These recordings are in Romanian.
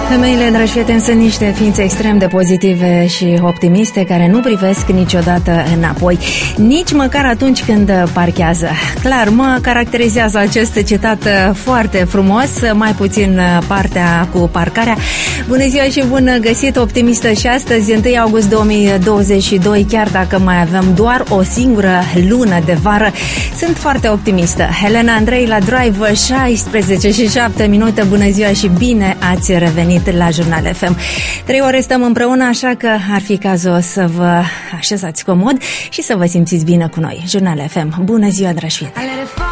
Femeile, dragi prieteni, sunt niște ființe extrem de pozitive și optimiste care nu privesc niciodată înapoi, nici măcar atunci când parchează. Clar, mă caracterizează acest citat foarte frumos, mai puțin partea cu parcarea. Bună ziua și bun găsit, optimistă și astăzi, 1 august 2022, chiar dacă mai avem doar o singură lună de vară, sunt foarte optimistă. Helena Andrei la Drive, 16 și 7 minute, bună ziua și bine ați revenit la Jurnal FM. 3 ore stăm împreună, așa că ar fi cazul să vă așezați comod și să vă simțiți bine cu noi. Jurnal FM, bună ziua, dragi prieteni!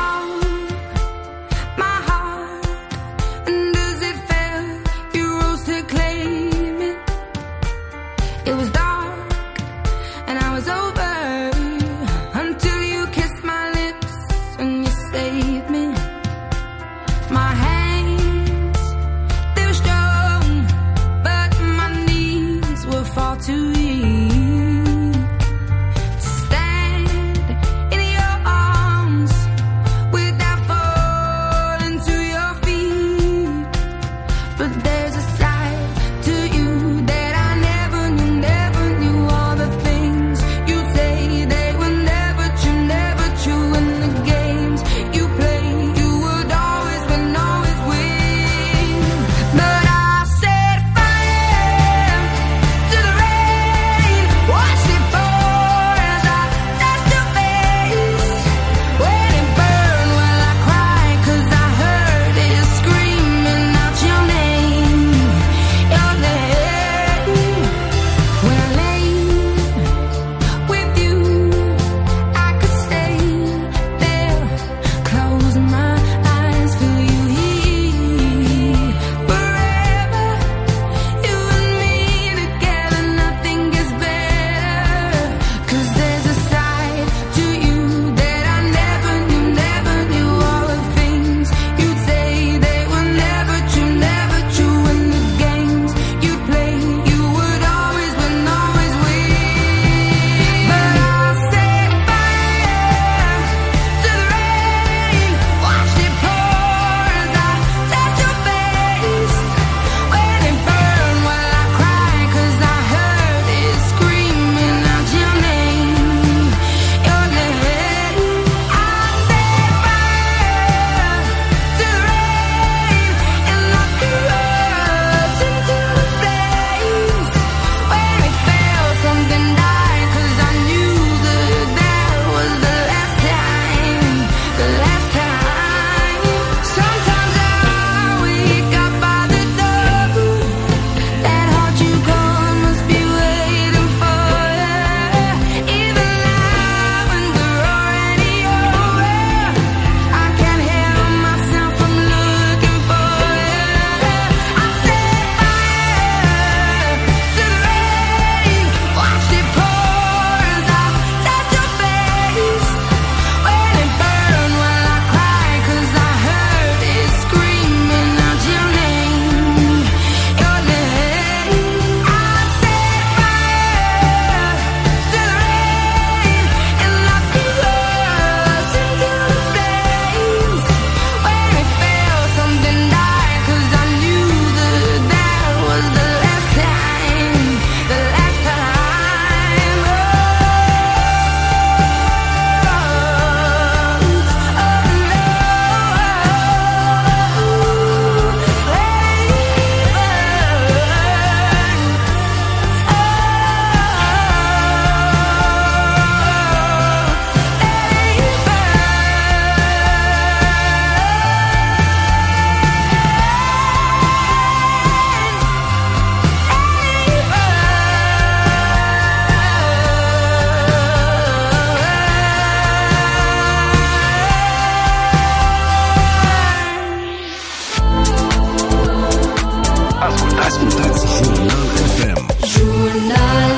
Ascultați Jurnal FM. Jurnal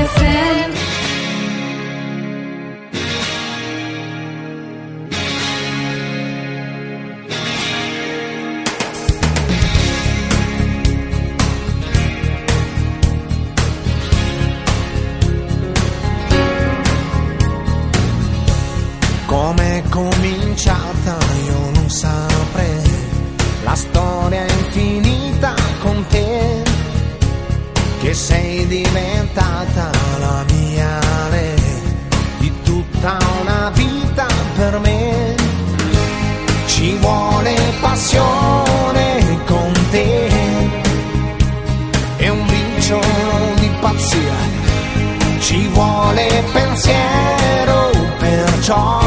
FM. Come è cominciata io non saprei, la storia è infinita con te. sei diventata la mia lei di tutta una vita per me. Ci vuole passione con te e un briciolo di pazzia, ci vuole pensiero, perciò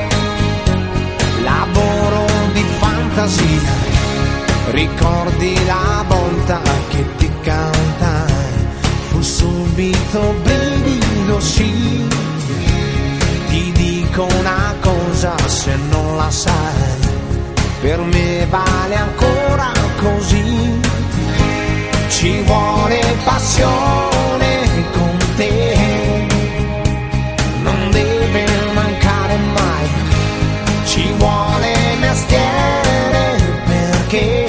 lavoro di fantasia. Ricordi la volta che ti cantai, fu subito brivido, sì. Ti dico una cosa se non la sai, per me vale ancora così. Ci vuole passione con te, non deve mancare mai. Ci vuole mestiere perché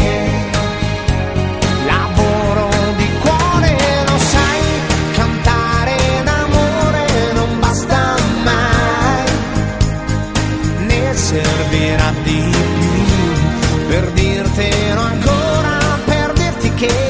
lavoro di cuore, lo sai, cantare d'amore non basta mai, ne servirà di più per dirtelo ancora, per dirti che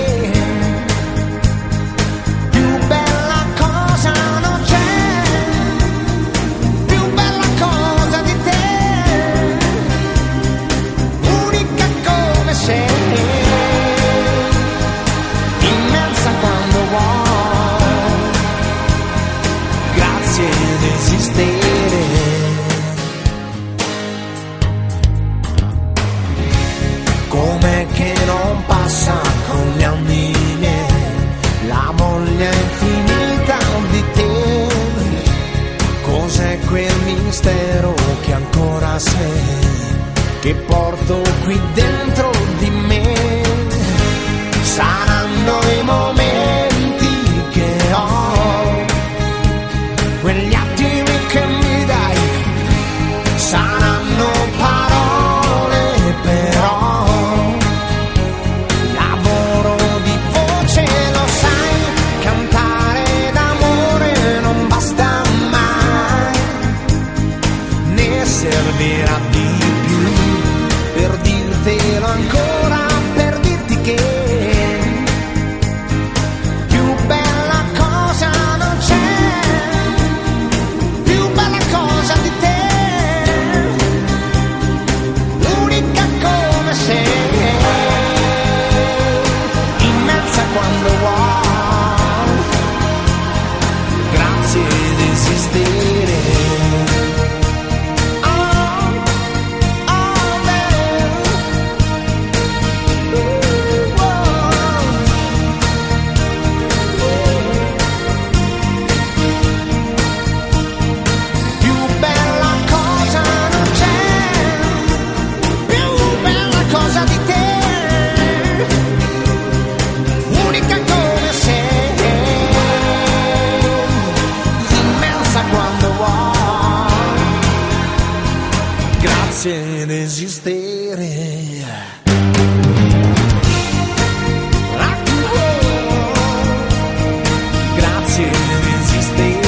com'è che non passa con gli anni miei la voglia infinita di te. Cos'è quel mistero che ancora sei, che porto qui dentro di me? Saranno i momenti che ho, quegli attimi che mi dai, saranno parole però, lavoro di voce, lo sai, cantare d'amore non basta mai, ne servirà di più per dirtelo ancora, per dirti che più bella cosa non c'è, più bella cosa di te, unica come sei, immensa quando vuoi, grazie di esistere. Grazie di esistere. Grazie di esistere.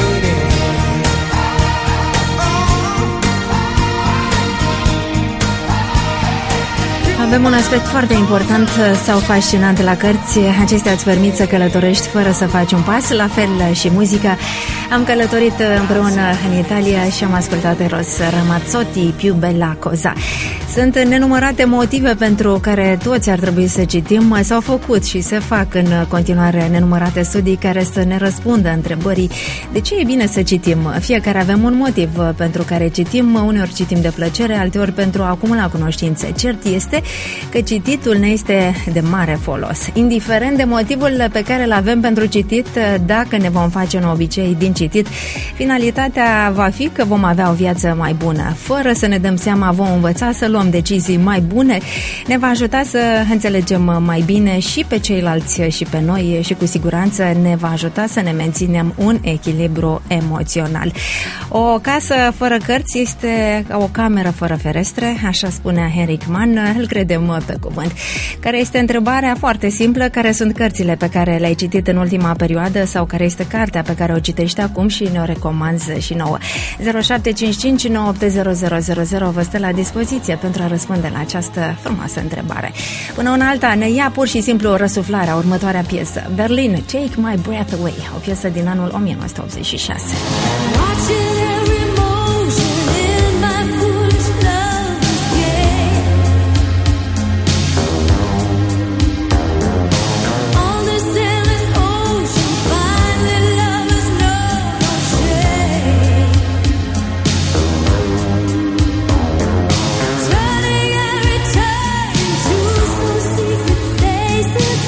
Avem un aspect foarte important sau fascinant la cărți. Acestea îți permit să călătorești fără să faci un pas. La fel și muzica. Am călătorit împreună în Italia și am ascultat Eros Ramazzotti, Più bella cosa. Sunt nenumărate motive pentru care toți ar trebui să citim. S-au făcut și se fac în continuare nenumărate studii care să ne răspundă întrebării de ce e bine să citim. Fiecare avem un motiv pentru care citim, uneori citim de plăcere, alteori pentru a acumula cunoștințe. Cert este că cititul ne este de mare folos. Indiferent de motivul pe care îl avem pentru citit, dacă ne vom face un obicei din citit, finalitatea va fi că vom avea o viață mai bună. Fără să ne dăm seama, vom învăța să luăm decizii mai bune, ne va ajuta să înțelegem mai bine și pe ceilalți și pe noi și cu siguranță ne va ajuta să ne menținem un echilibru emoțional. O casă fără cărți este o cameră fără ferestre, așa spunea Henrik Mann. Îl crede credem pe cuvânt. Care este întrebarea foarte simplă? Care sunt cărțile pe care le-ai citit în ultima perioadă sau care este cartea pe care o citești acum și ne-o recomanzi și nouă? 0755 980 vă stă la dispoziție pentru a răspunde la această frumoasă întrebare. Până una alta ne ia pur și simplu răsuflarea, următoarea piesă. Berlin, Take My Breath Away, o piesă din anul 1986.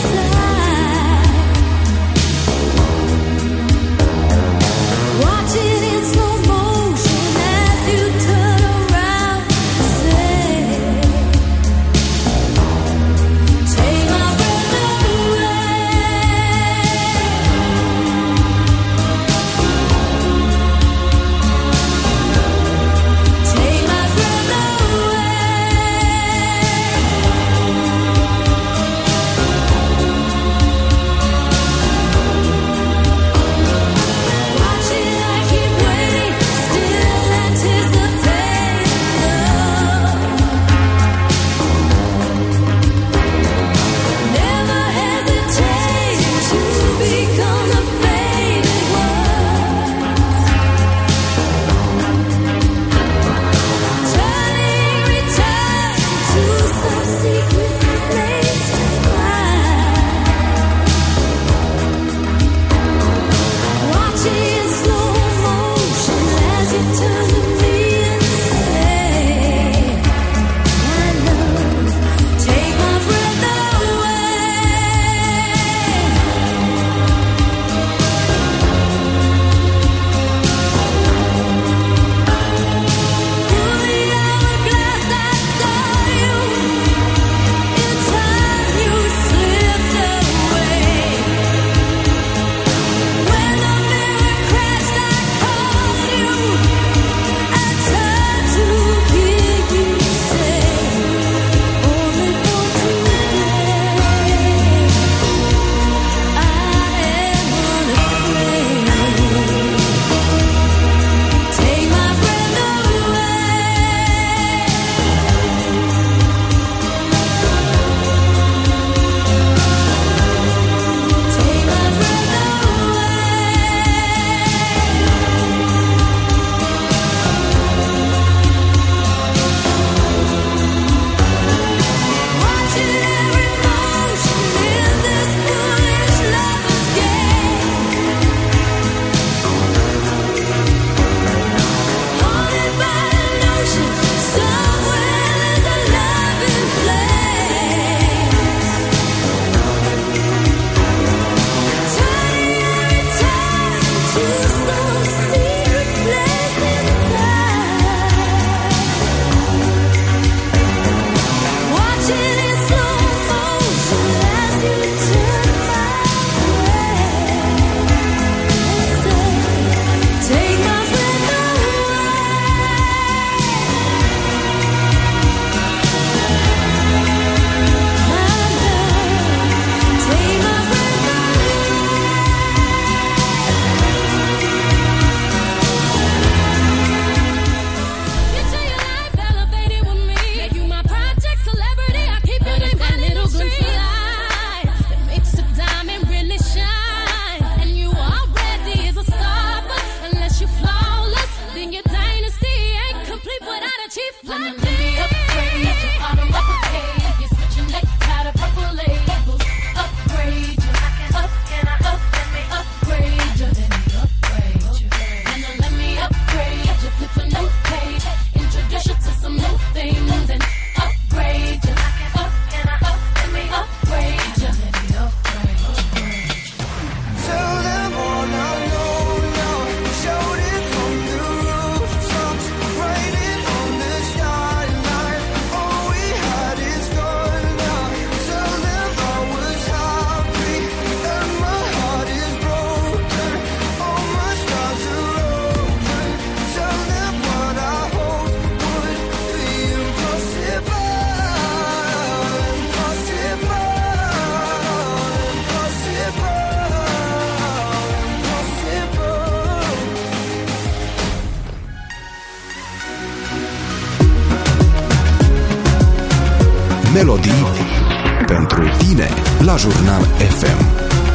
Watching Melodii pentru tine la Jurnal FM.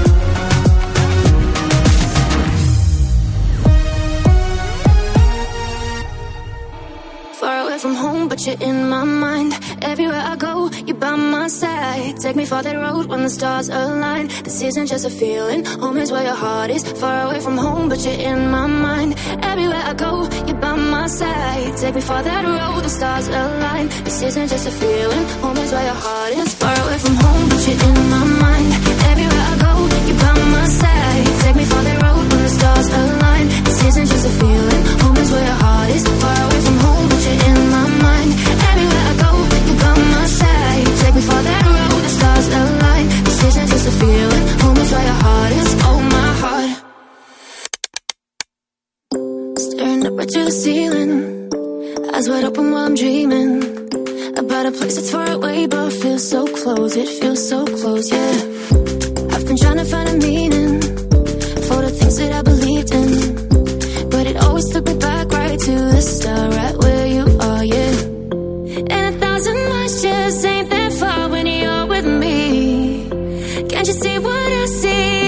From home, but you're in my mind. Everywhere I go, you're by my side. Take me for that road when the stars align. This isn't just a feeling, home is where your heart is. Far away from home, but you're in my mind. Everywhere I go, you're by my side. Take me for that road, the stars align. This isn't just a feeling, home is where your heart is. Far away from home, but you're in my mind. Everywhere I go, you're by my side. Take me for that road when the stars align. This isn't just a feeling, home is where your heart is. Far away from home, but you're in my mind. Everywhere I go, you're by my side. Take me for that road, the stars align. This isn't just a feeling, home is where your heart is. Oh, my heart. Staring up right to the ceiling, eyes wide open while I'm dreaming about a place that's far away but feels so close. It feels so close, yeah. I've been trying to find a meaning for the things that I believed in, but it always took me back right to the start, right where you are, yeah. And 1,000 miles just ain't that far when you're with me. Can't you see what I see?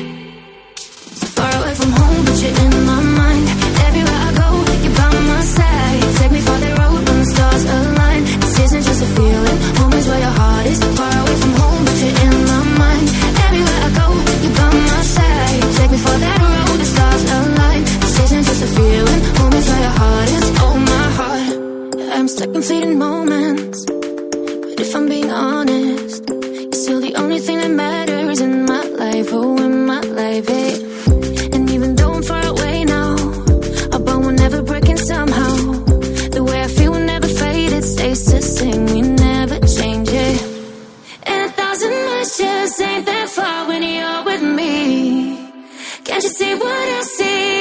So far away from home, but you're in my mind. Everywhere I go, you're by my side. Take me for that road when the stars align. This isn't just a feeling, home is where your heart is. Far away from home, but you're in my mind. Everywhere I go, you're by my side. Take me for that road, the stars align. This isn't just a feeling, home is where your heart is. Oh, my heart. I'm stuck in fleeting moments, but if I'm being honest, you're still the only thing that matters in my life. Oh, in my life, eh? And even though I'm far away now, our bond will never break in somehow. The way I feel will never fade, it stays the same, we never change it. And 1,000 miles just ain't that far when you're with me. Can't you see what I see?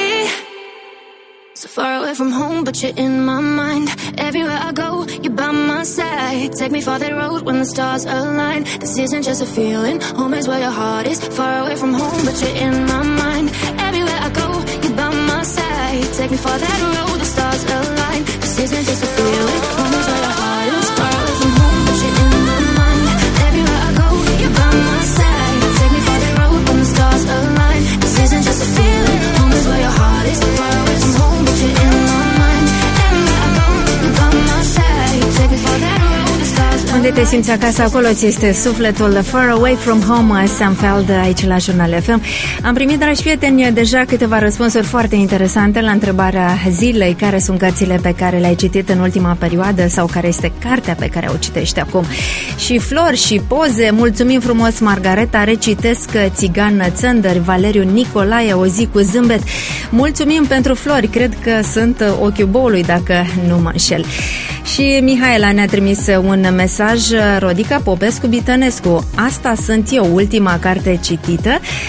So far away from home, but you're in my mind. Everywhere I go, you're by my side. Take me for that road when the stars align. This isn't just a feeling, home is where your heart is. Far away from home, but you're in my mind. Everywhere I go, you're by my side. Take me for that road, the stars align. This isn't just a feeling, home is where your heart is. Far away from home, but you're in my mind. Everywhere I go, you're by my side. Take me for that road when the stars align. This isn't just a feeling, home is where your heart is. Far away from home, but you're in my mind. Everywhere I go, you're by my side. Take me for that road, the stars align. Unde te simți acasă, acolo ți este sufletul. Far Away From Home, Sam Feld, aici la Jurnal FM. Am primit, dragi prieteni, deja câteva răspunsuri foarte interesante la întrebarea zilei: care sunt cărțile pe care le-ai citit în ultima perioadă sau care este cartea pe care o citești acum. Și flori și poze, mulțumim frumos, Margareta, recitesc Țigan Țăndări, Valeriu Nicolae, o zi cu zâmbet. Mulțumim pentru flori, cred că sunt ochiul boului, dacă nu mă înșel. Și Mihaela ne-a trimis un mesaj: Rodica Popescu Bitănescu, asta sunt eu, ultima carte citită.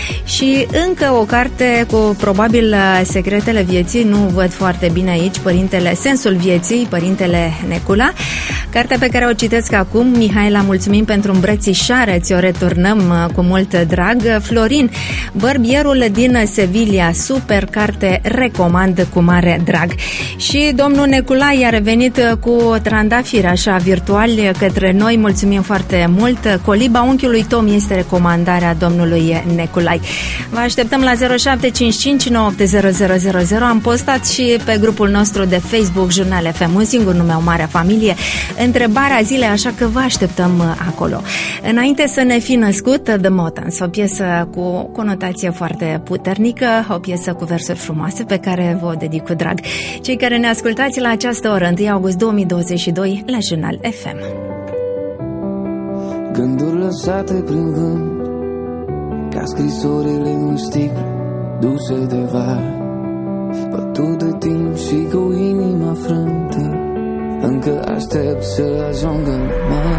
Și încă o carte cu probabil secretele vieții, nu văd foarte bine aici, Sensul vieții, Părintele Necula. Cartea pe care o citesc acum. Mihaela, mulțumim pentru îmbrățișare, ți-o returnăm cu mult drag. Florin, Bărbierul din Sevilla, super carte, recomand cu mare drag. Și domnul Neculai a revenit cu trandafiri așa virtuali către noi, mulțumim foarte mult. Coliba unchiului Tom este recomandarea domnului Neculai. Vă așteptăm la 0755 980 000. Am postat și pe grupul nostru de Facebook Jurnal FM, un singur nume, o mare familie, întrebarea zilei, așa că vă așteptăm acolo. Înainte să ne fi născut, The Motans, o piesă cu conotație foarte puternică, o piesă cu versuri frumoase pe care vă o dedic cu drag. Cei care ne ascultați la această oră, 1 august 2022, la Jurnal FM. Gânduri lăsate prin vânt, ca scrisorile în sticlă duse de var, bătut de timp și cu inima frântă, încă aștept să ajung în mare.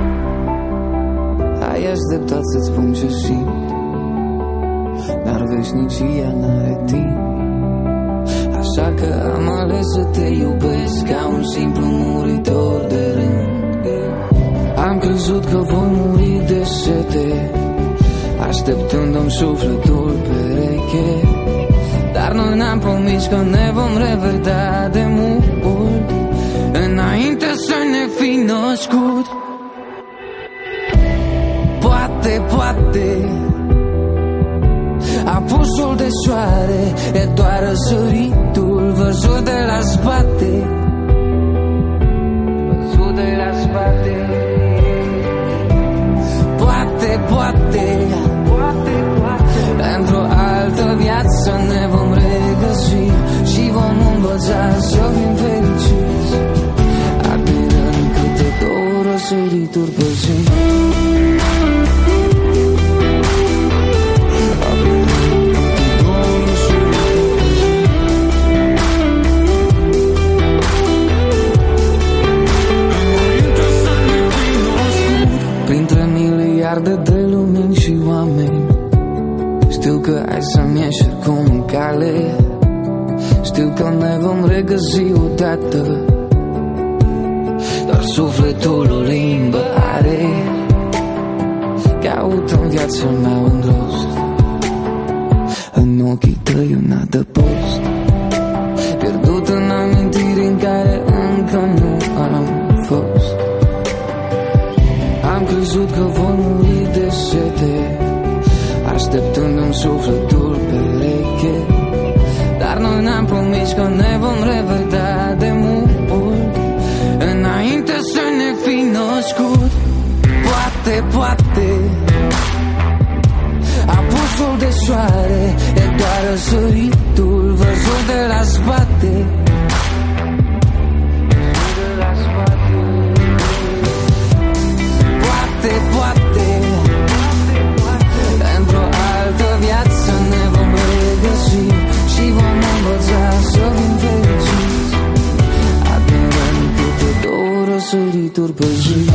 Ai așteptat să-ți spun ce simt, dar veșnicia n-are timp. Așa că am ales să te iubesc ca un simplu muritor de rând. Am crezut că voi muri de sete, așteptându-mi sufletul pereche. Dar noi ne-am promis că ne vom revedea de mult, înainte să ne fi născut. Poate apusul de soare e doar răsăritul văzut de la spate. Văzut de la spate. Poate într-o altă viață ne vom regăsi și vom învăța să fim fericiți, admirând câte două răsărituri pe zi. Printre miliarde de lumini și oameni, știu că ai să-mi ieși oricum în cale. Știu că ne vom regăsi odată, doar sufletul o limbă are. Caut în viața mea un rost, în ochii tăi un adăpost, pierdut în amintiri în care încă nu am fost. Am crezut că voi muri de sete, așteptându-mi sufletul pereche, dar noi ne-am promis că ne vom revedea de mult, înainte să ne fi născut. Poate apusul de soare e doar răsăritul văzut de la spate. Poate într-o altă viață ne vom regăsi și vom învăța să fim fericiți, admirând câte două răsărituri pe zi.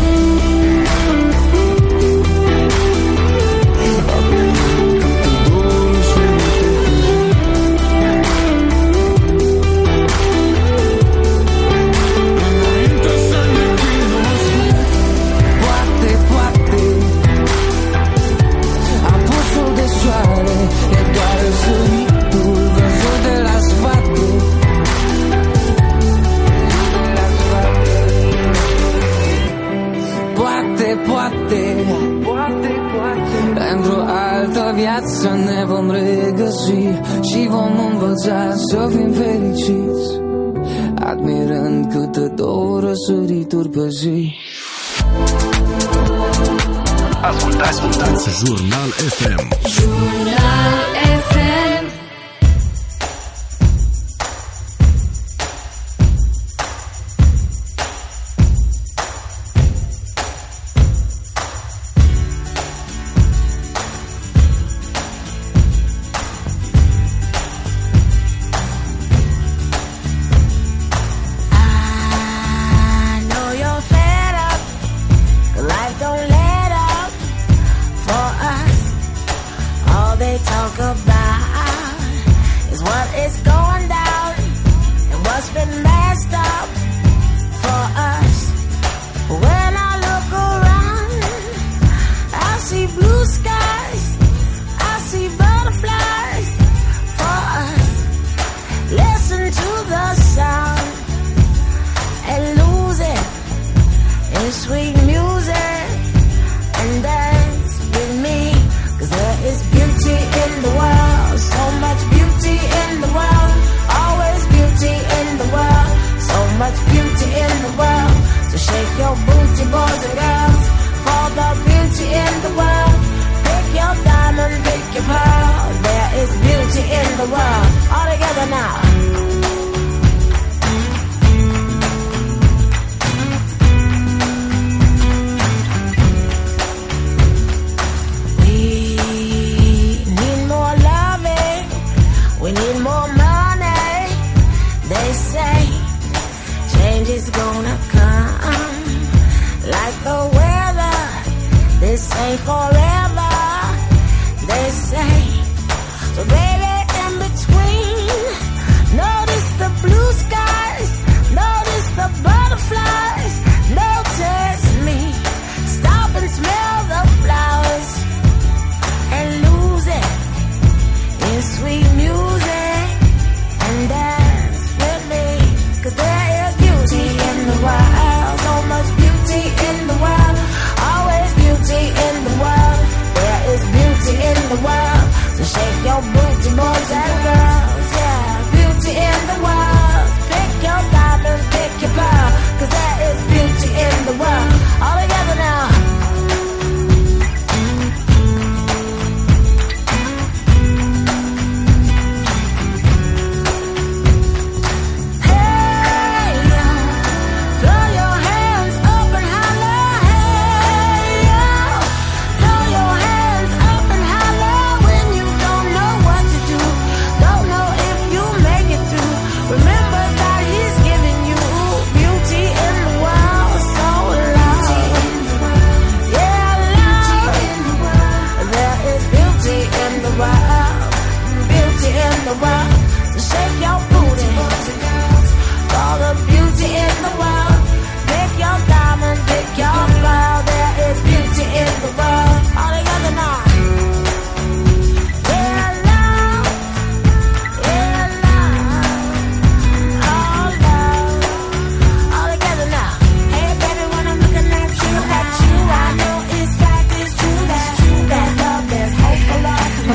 Poate într-o altă viață ne vom regăsi și vom învăța să fim fericiți, admirând câte două răsărituri pe zi. Ascultați Jurnal FM. Jurnal FM.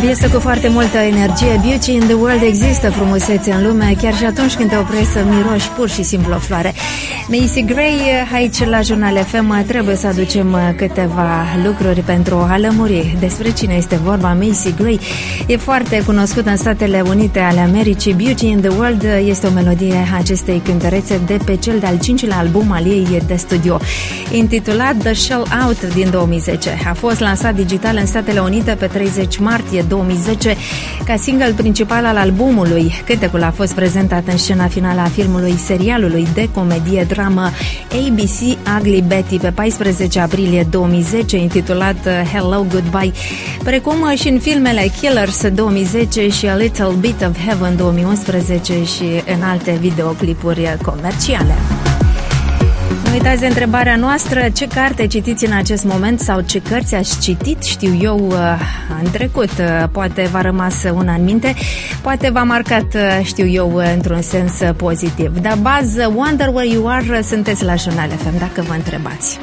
piesă cu foarte multă energie. Beauty in the World, există frumusețe în lume, chiar și atunci când te oprești să miroși pur și simplu o floare. Macy Gray, aici la Jurnal FM trebuie să aducem câteva lucruri pentru a lămuri despre cine este vorba. Macy Gray e foarte cunoscută în Statele Unite ale Americii. Beauty in the World este o melodie a acestei cântărețe de pe cel de-al 5-lea album al ei de studio, intitulat The Shell Out din 2010. A fost lansat digital în Statele Unite pe 30 martie 2010 ca single principal al albumului. Cântecul a fost prezentat în scena finală a filmului serialului de comedie-dramă ABC Ugly Betty pe 14 aprilie 2010, intitulat Hello Goodbye, precum și în filmele Killers 2010 și A Little Bit of Heaven 2011 și în alte videoclipuri comerciale. Nu uitați de întrebarea noastră: ce carte citiți în acest moment sau ce cărți ați citit, știu eu, în trecut? Poate v-a rămas una în minte, poate v-a marcat, știu eu, într-un sens pozitiv. Dar bază, Wonder Where You Are, sunteți la Jurnal FM, dacă vă întrebați.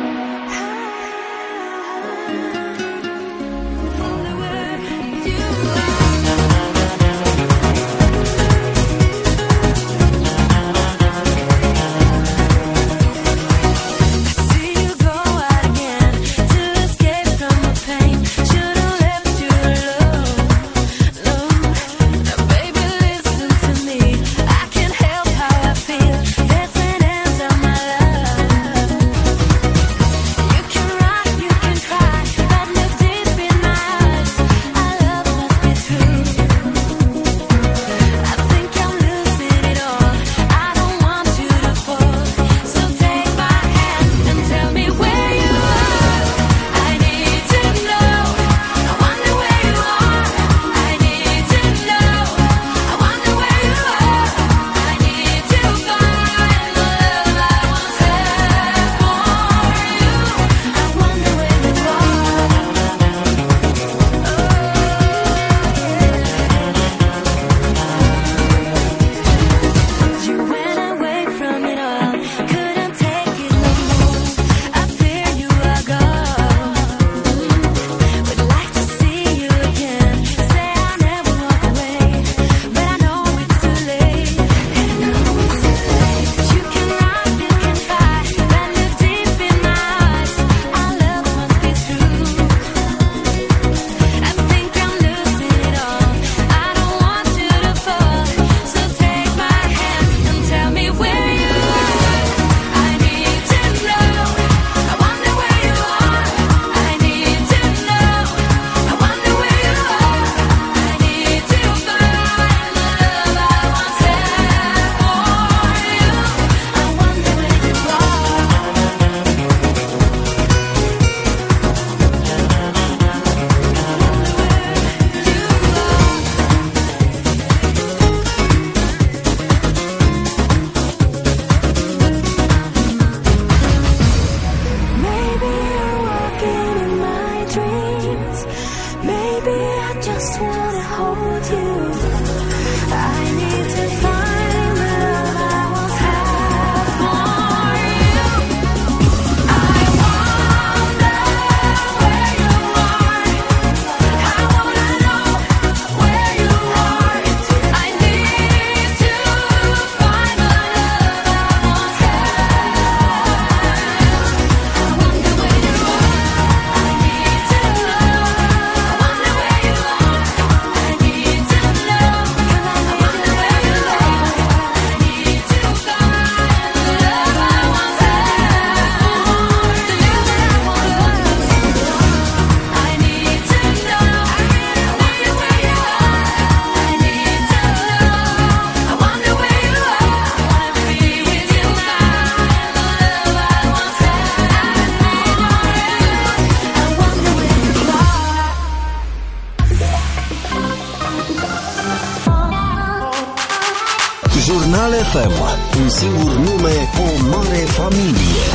Jurnal FM, un singur nume, o mare familie.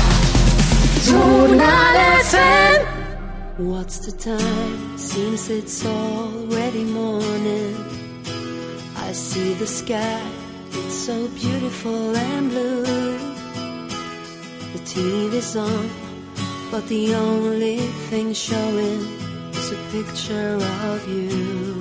Jurnal FM. What's the time? Seems it's already morning. I see the sky, it's so beautiful and blue. The TV's on, but the only thing showing is a picture of you.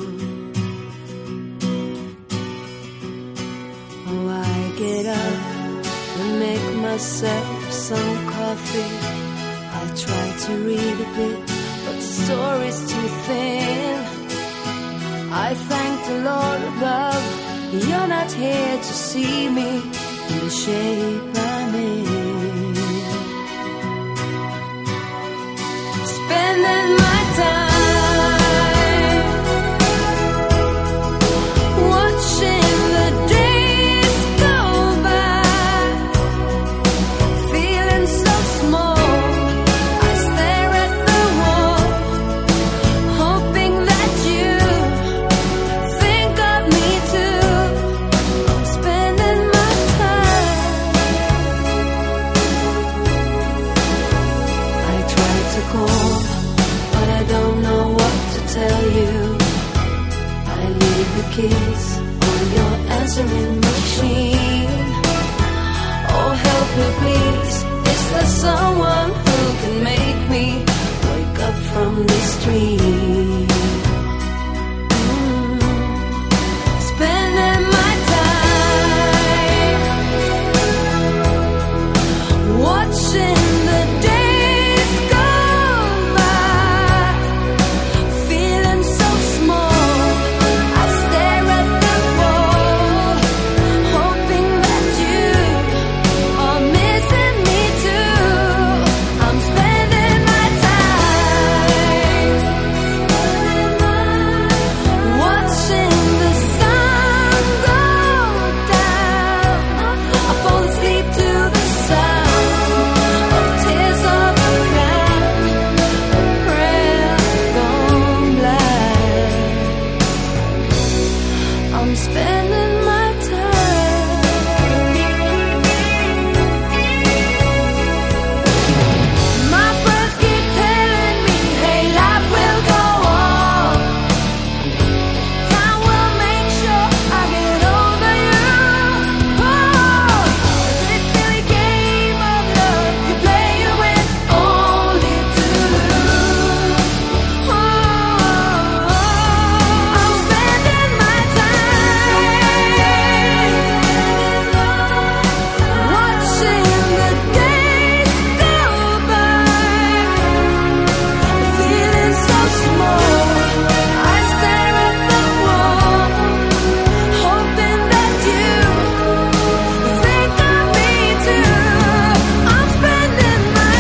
Oh, I get up and make myself some coffee. I try to read a bit, but the story's too thin. I thank the Lord above, you're not here to see me in the shape I'm in. Spending my time watching the days go by, feeling so small. I stare at the wall, hoping that you think of me too. I'm spending my time. I try to call, but I don't know what to tell you. I leave the keys on your answering machine. Oh, help me please, is there someone who can make me wake up from this dream? Spending my time watching the days go by, feeling so small. I stare at the wall, hoping that you are missing me too. I'm spending my time watching the sun go down. I fall asleep to the sound of tears of a clown, a prayer gone blind. I'm spending my time. My friends keep telling me, hey, life will go on. Time will make sure I get over you. Oh, this silly game of love you play, you win only to lose. Oh, I'm spending my time watching the days go by, feeling so small. I stare at the wall, hoping that you think of me too. I'm spending my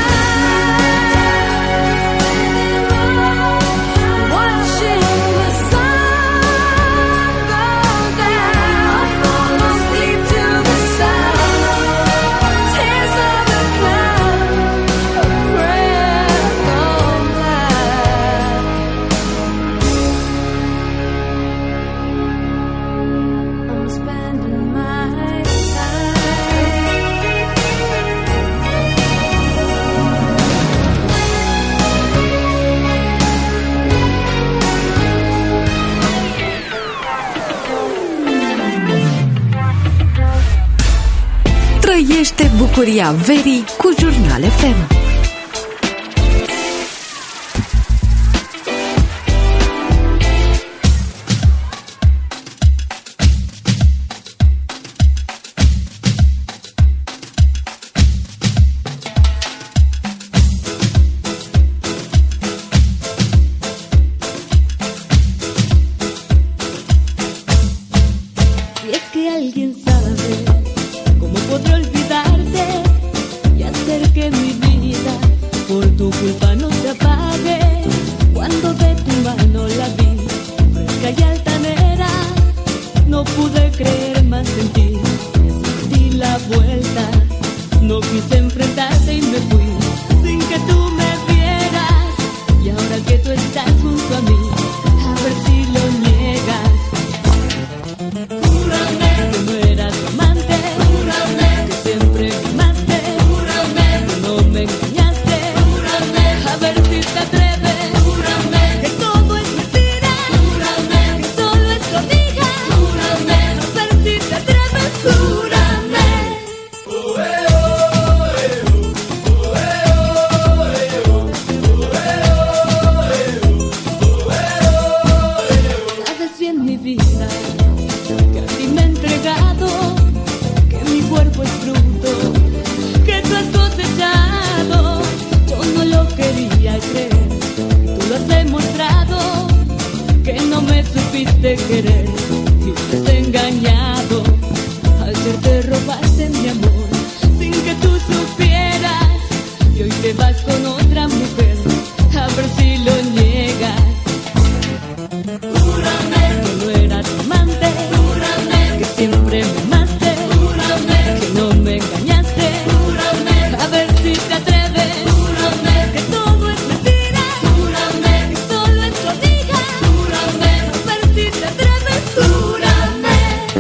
time watching the sun go down. I fall asleep to the sound, tears of a clown, a prayer gone blind. I'm spending my time. Trăiește bucuria verii cu Jurnal FM. Si es que alguien sabe cómo podré olvidarte y hacer que mi vida por tu culpa no se apague. Cuando de tu mano la vi, fresca y altanera, no pude creer más en ti. Di la vuelta, no quise enfrentarte y me fui sin que tú me vieras. Y ahora que tú estás junto a mí, a ver si lo niegas. Júrame que no eras tu amante, júrame que siempre me amaste, júrame que no me engañaste, júrame a ver si te atreves, júrame que todo es mentira, júrame que solo es tu amiga, júrame a ver si te atreves, júrame. supiste querer y te has engañado. Ayer te robaste mi amor sin que tú supieras y hoy te vas con otra mujer, a ver si lo niegas. Júrame que no era tu amante, júrame que siempre me amaste, júrame que no me engañaste, júrame a ver si te atreves, júrame que todo es mentira, júrame que solo es tu amiga, júrame a ver si te atreves, júrame.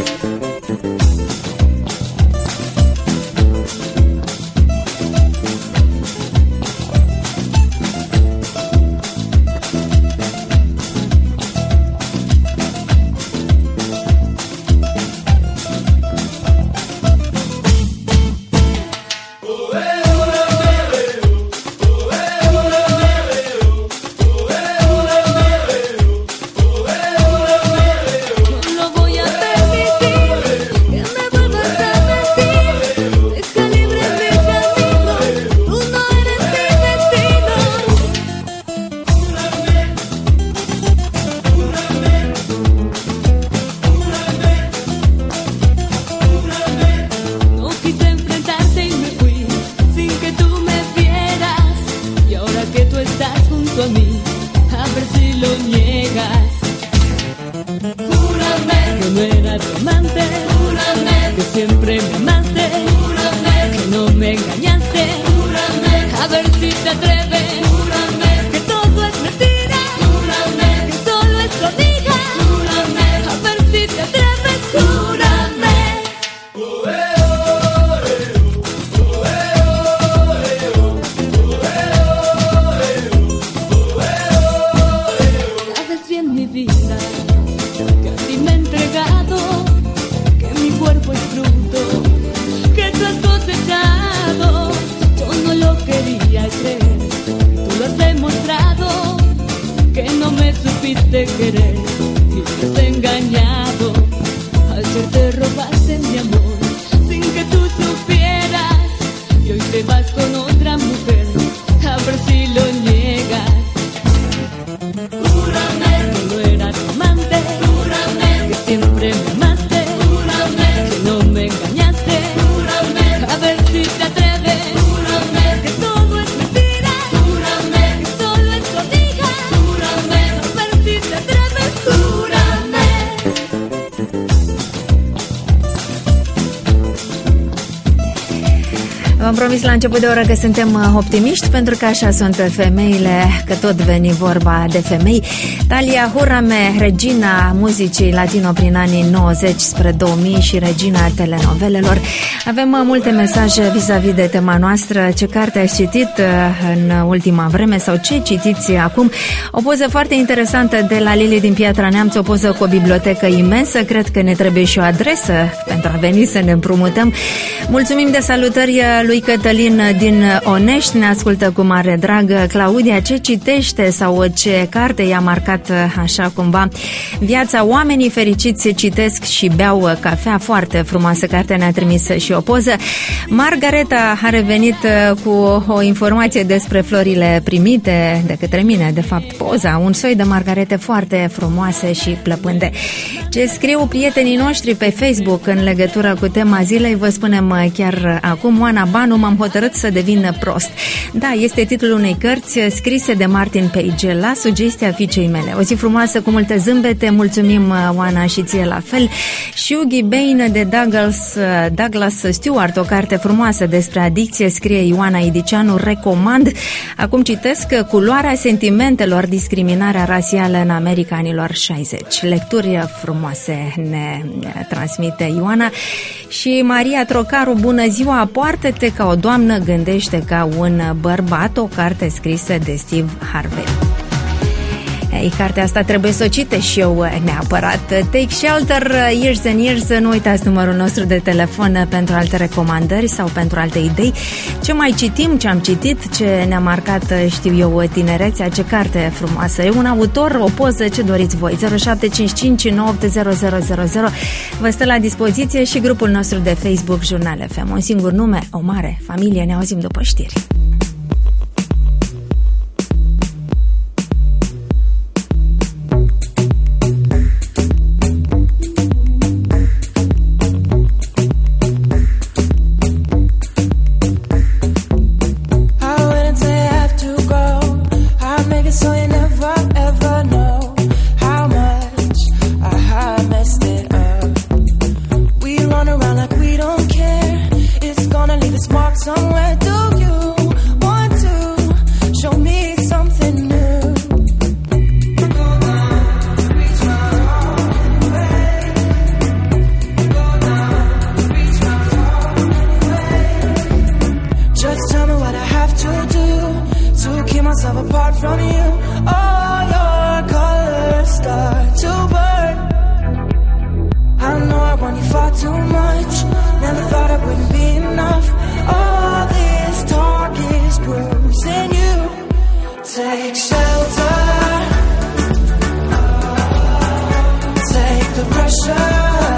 V-am promis la început de oră că suntem optimiști, pentru că așa sunt femeile, că tot veni vorba de femei. Talia Hurame, regina muzicii latino prin anii 90 spre 2000 și regina telenovelelor. Avem multe mesaje vis-a-vis de tema noastră. Ce carte ați citit în ultima vreme sau ce citiți acum? O poză foarte interesantă de la Lili din Piatra Neamț, o poză cu o bibliotecă imensă. Cred că ne trebuie și o adresă pentru a veni să ne împrumutăm. Mulțumim de salutări lui Cătălin din Onești, ne ascultă cu mare drag. Claudia, ce citește sau ce carte i-a marcat așa cumva viața? Oamenii fericiți citesc și beau cafea. Foarte frumoasă carte, ne-a trimis și o poză. Margareta a revenit cu o informație despre florile primite de către mine, de fapt poza, un soi de margarete foarte frumoase și plăpânde. Ce scriu prietenii noștri pe Facebook în legătură cu tema zilei, vă spunem chiar acum. Oana Banu, m-am hotărât să devin prost. Da, este titlul unei cărți scrise de Martin Page la sugestia fiicei mele. O zi frumoasă cu multe zâmbete, mulțumim Oana și ție la fel. Shuggy Bane de Douglas Stewart, o carte frumoasă despre adicție, scrie Ioana Idicianu, recomand. Acum citesc Culoarea sentimentelor, discriminarea rasială în America anilor 60. Lecturi frumoase ne transmite Ioana. Și Maria Trocaru, bună ziua, poartă-te ca o doamnă, gândește ca un bărbat, o carte scrisă de Steve Harvey. Ei, cartea asta trebuie să o citești și eu neapărat. Take Shelter, Years and Years. Nu uitați numărul nostru de telefon pentru alte recomandări sau pentru alte idei. Ce mai citim, ce am citit, ce ne-a marcat, știu eu, tinerețea, ce carte frumoasă. E un autor, o poză, ce doriți voi. 0755 98000. Vă stă la dispoziție și grupul nostru de Facebook Jurnal FM. Un singur nume, o mare familie. Ne auzim după știri. apart from you. All your colors start to burn. I know I want you far too much. Never thought I wouldn't be enough. All this talk is bruising you. Take shelter. Take the pressure.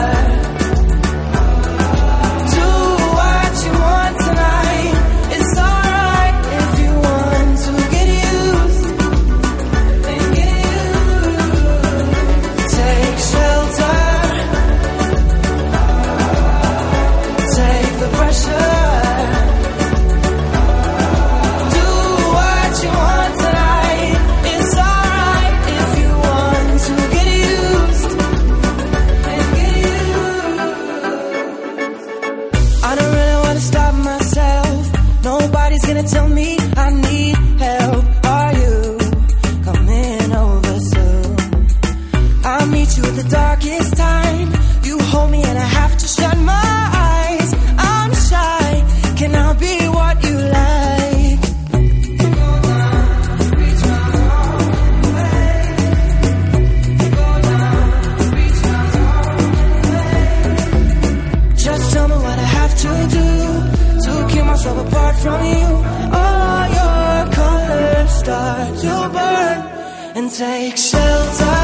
Do what you want tonight. It's alright if you want to get used. Then get used. Take shelter. Take the pressure. Do what you want tonight. It's alright if you want to get used. And get used. I don't really want to stop myself. Nobody's gonna tell me I need help. Are you coming over soon? I'll meet you at the darkest time. You hold me and I have to shut my eyes. I'm shy. Can I be what you like? Go down, reach my arms away. Go down, reach my arms away. Just tell me what I have to do to keep myself apart from you. All your colors start to burn. And take shelter.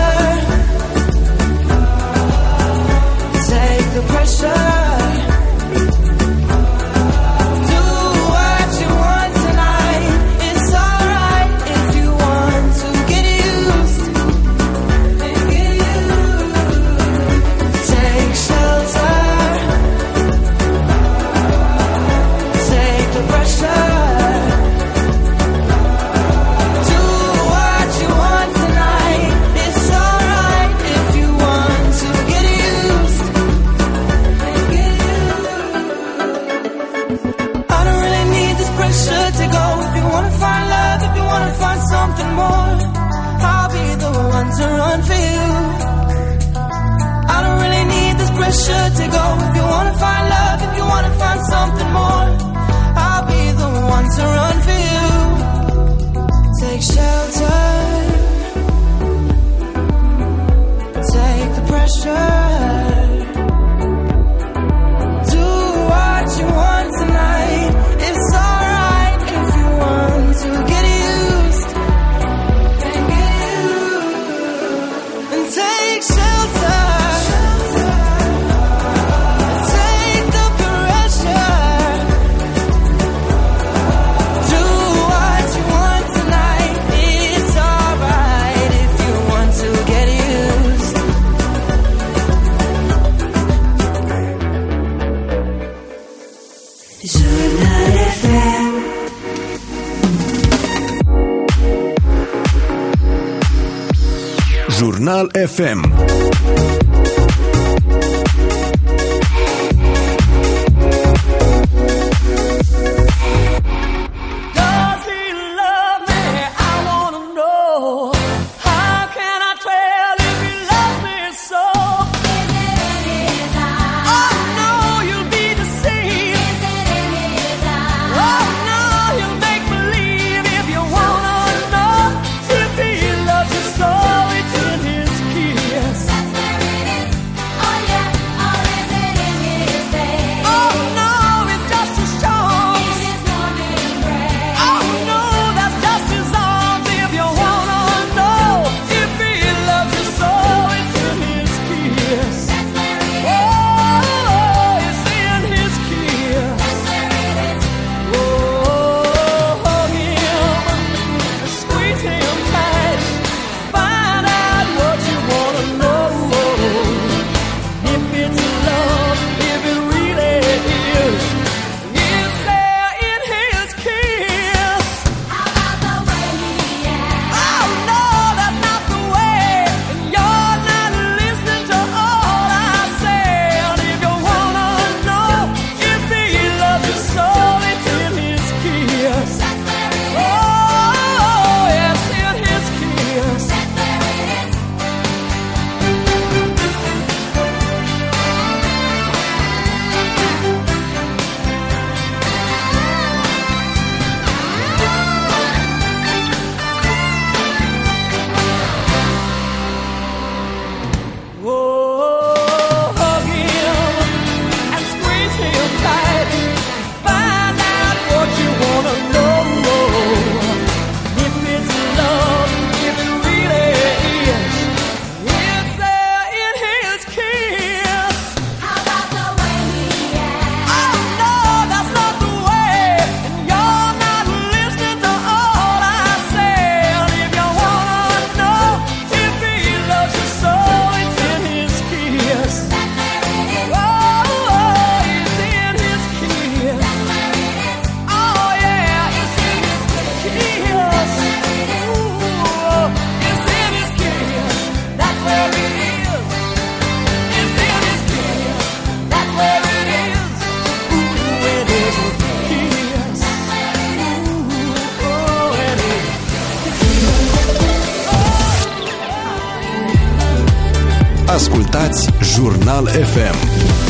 Take the pressure. Do what you want tonight. It's alright if you want to get used. And get used. Take shelter. Take the pressure. Do what you want tonight. It's alright if you want to get used. And get used. I don't really need this pressure to go. If you wanna find love, if you wanna find something more, I'll be the one to run for you. I don't really need this pressure to go. If you wanna find love, if you wanna find something more, I'll be the one to run for you. Take shelter. Take the pressure. Do what you want tonight. It's alright if you want to get used. And get used. And take shelter. Take the pressure. Do what you want tonight. It's alright if you want to get used. Journal FM. Journal FM. Does he love me? I wanna know. How can I tell if he loves me so? Oh no, you'll be deceived. Oh no, you'll make believe if you wanna know if he loves you so. It's in his kiss. Ascultați Jurnal FM.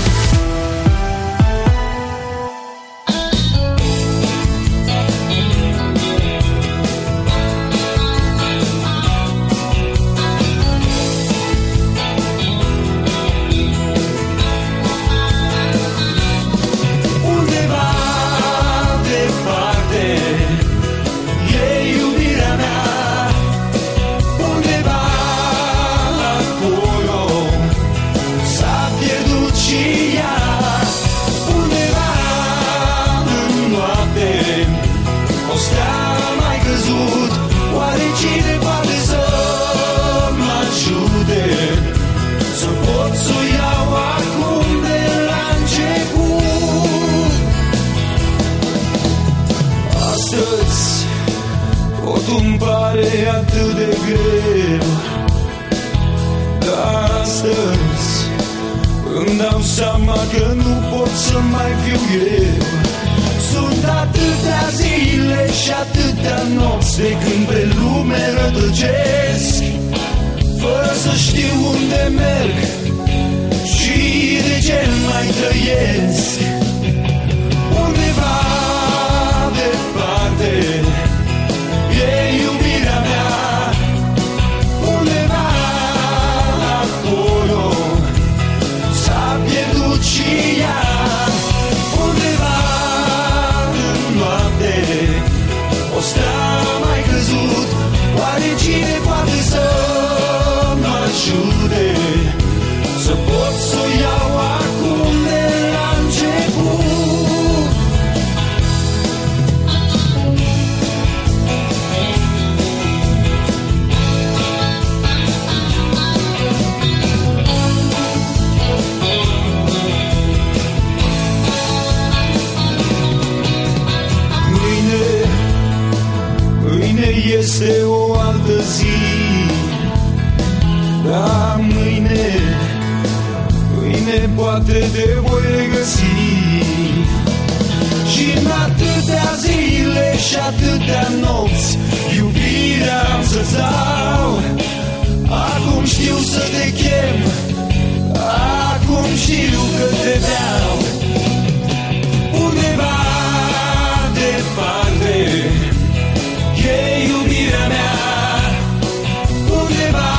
Atât de greu, dar astăzi îmi dau seama că nu pot să mai fiu eu. Sunt atâtea zile și atâtea nopți de când pe lume rătăcesc, fără să știu unde merg și de ce mai trăiesc. Undeva departe e iubirea mea, undeva acolo s-a pierdut și ea. Undeva în noapte o stea mai căzut, oare cine poate să mă ajute să pot să o iau acum de la început? Este o altă zi, dar mâine poate te voi regăsi. Și în atâtea zile și atâtea nopți iubirea am să-ți dau. Acum știu să te chem, acum știu că te vreau. Undeva departe e iubirea mea, undeva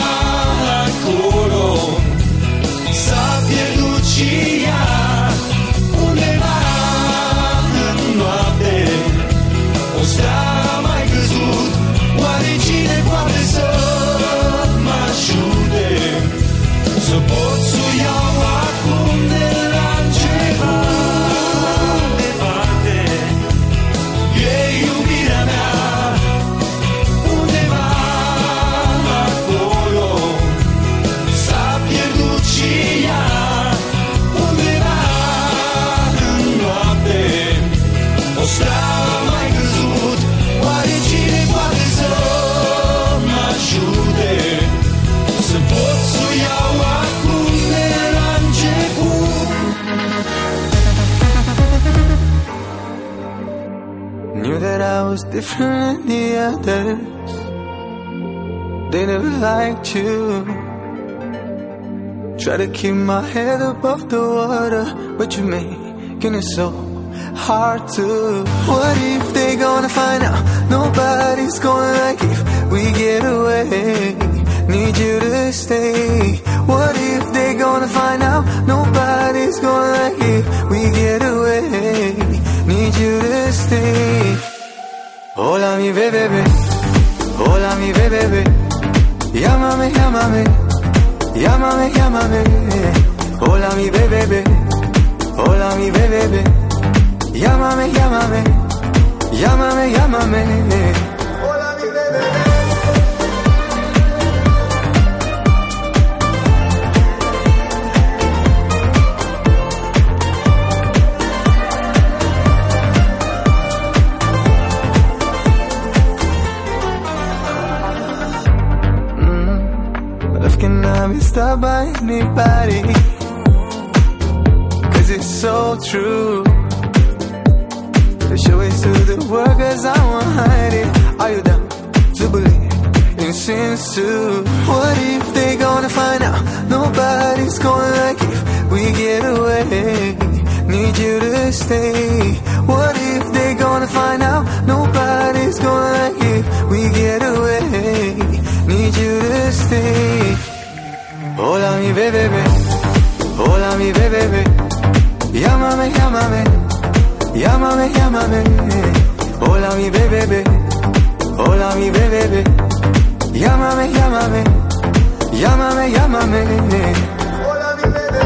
acolo s-a pierdut și ea. Undeva în noapte o stea mai căzut, oare cine poate să mă ajute să pot să o iau acum de la început? Departe e iubirea mea, mai căzut, oare cine poate să mă ajute să pot să o iau acum de la început? Knew that I was different than the others. They never liked you. Try to keep my head above the water, but you're making it so hard to. What if they gonna find out? Nobody's gonna like if we get away. Need you to stay. What if they gonna find out? Nobody's gonna like if we get away. Need you to stay. Hola mi bebé, hola mi bebé. Llámame, llámame, llámame, llámame. Hola mi bebé, hola mi bebé. Llámame, llámame, llámame, llámame. Hola mi bebé. Love cannot be stopped by anybody, 'cause it's so true. Show it to the world, 'cause I won't hide it. Are you down to believe in sins too? What if they gonna find out? No we get away. Need you to stay. What if they gonna find out nobody's gonna like it? We get away. Need you to stay. Hola mi bebé, hola mi bebé. Llámame, llámame, llámame, llámame. Hola mi bebé, hola mi bebé. Llámame, llámame, llámame, llámame. Hola mi bebé.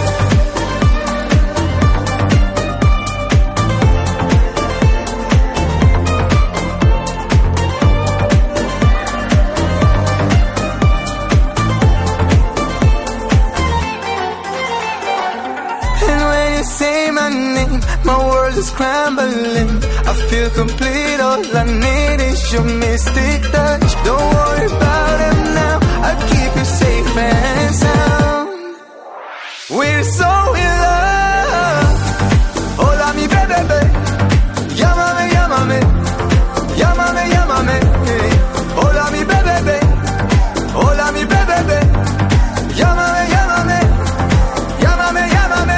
Say my name, my world is crumbling. I feel complete, all I need is your mystic touch. Don't worry about it now, I'll keep you safe and sound. We're so in love. Hola mi bebé, llámame, llámame, llámame, llámame. Hola mi bebé, hola mi bebé, llámame, llámame, llámame, llámame.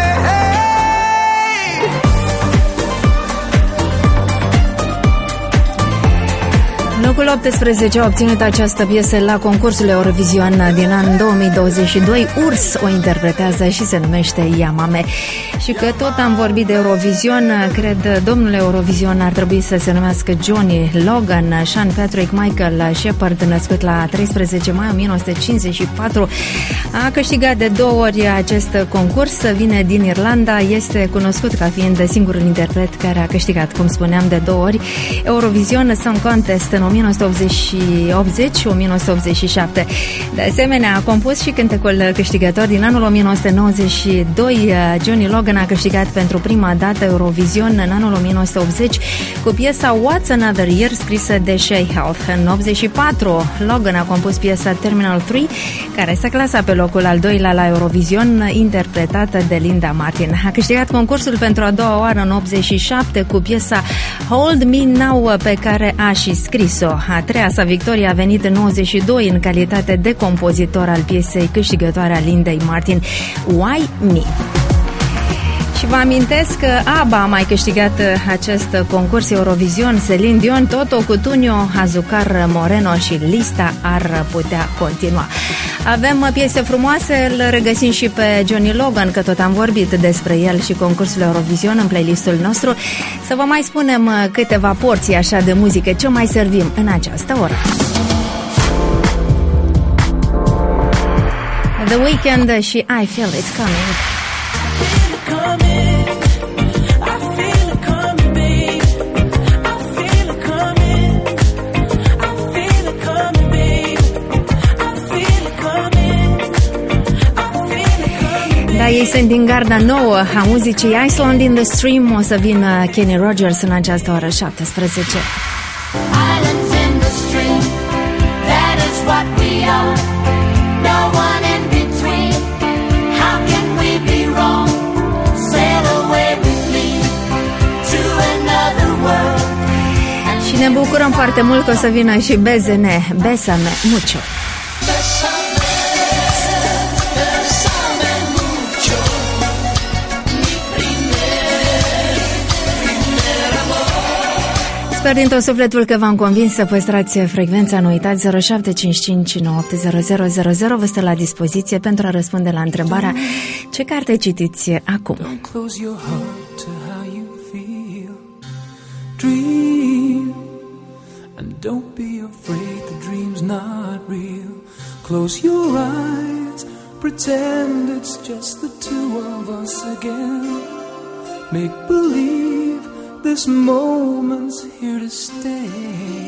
Locul 18 a obținut această piesă la concursul Eurovision din anul 2022. Urs o interpretează și se numește Yamame. Și că tot am vorbit de Eurovision, cred domnul Eurovision ar trebui să se numească Johnny Logan. Sean Patrick Michael Shepard, născut la 13 mai 1954, a câștigat de 2 ori acest concurs, vine din Irlanda, este cunoscut ca fiind singurul interpret care a câștigat, cum spuneam, de 2 ori Eurovision Song Contest în 1980 și 1987. De asemenea, a compus și cântecul câștigător din anul 1992. Johnny Logan a câștigat pentru prima dată Eurovision în anul 1980 cu piesa What's Another Year, scrisă de Shea Health. În 84, Logan a compus piesa Terminal 3, care s-a clasat pe locul al 2-lea la Eurovision, interpretată de Linda Martin. A câștigat concursul pentru a 2-a oară în 87 cu piesa Hold Me Now, pe care a și scris-o. A 3-a sa victorie a venit în 92 în calitate de compozitor al piesei câștigătoare a Lindei Martin, Why Me? Și vă amintesc că ABBA a mai câștigat acest concurs Eurovision, Celine Dion, Toto Cutugno, Azucar Moreno și lista ar putea continua. Avem piese frumoase, îl regăsim și pe Johnny Logan, că tot am vorbit despre el și concursul Eurovision în playlistul nostru. Să vă mai spunem câteva porții așa de muzică, ce mai servim în această oră. The Weeknd și I Feel It Coming. Da, ei sunt din garda nouă a muzicii. Iceland in the Stream. O să vină Kenny Rogers în această oră 17. Islands in the stream, that is what we are. No one in between. How can we be wrong? Sail away with me to another world. Și ne bucurăm foarte mult că o să vină și Bezene, Bésame Mucho. Sper din tot sufletul că v-am convins să păstrați frecvența. Nu uitați, 0755 980 vă stă la dispoziție pentru a răspunde la întrebarea: ce carte citiți acum? Dream and don't be afraid the dream's not real. Close your eyes, pretend it's just the two of us again. Make believe this moment's here to stay.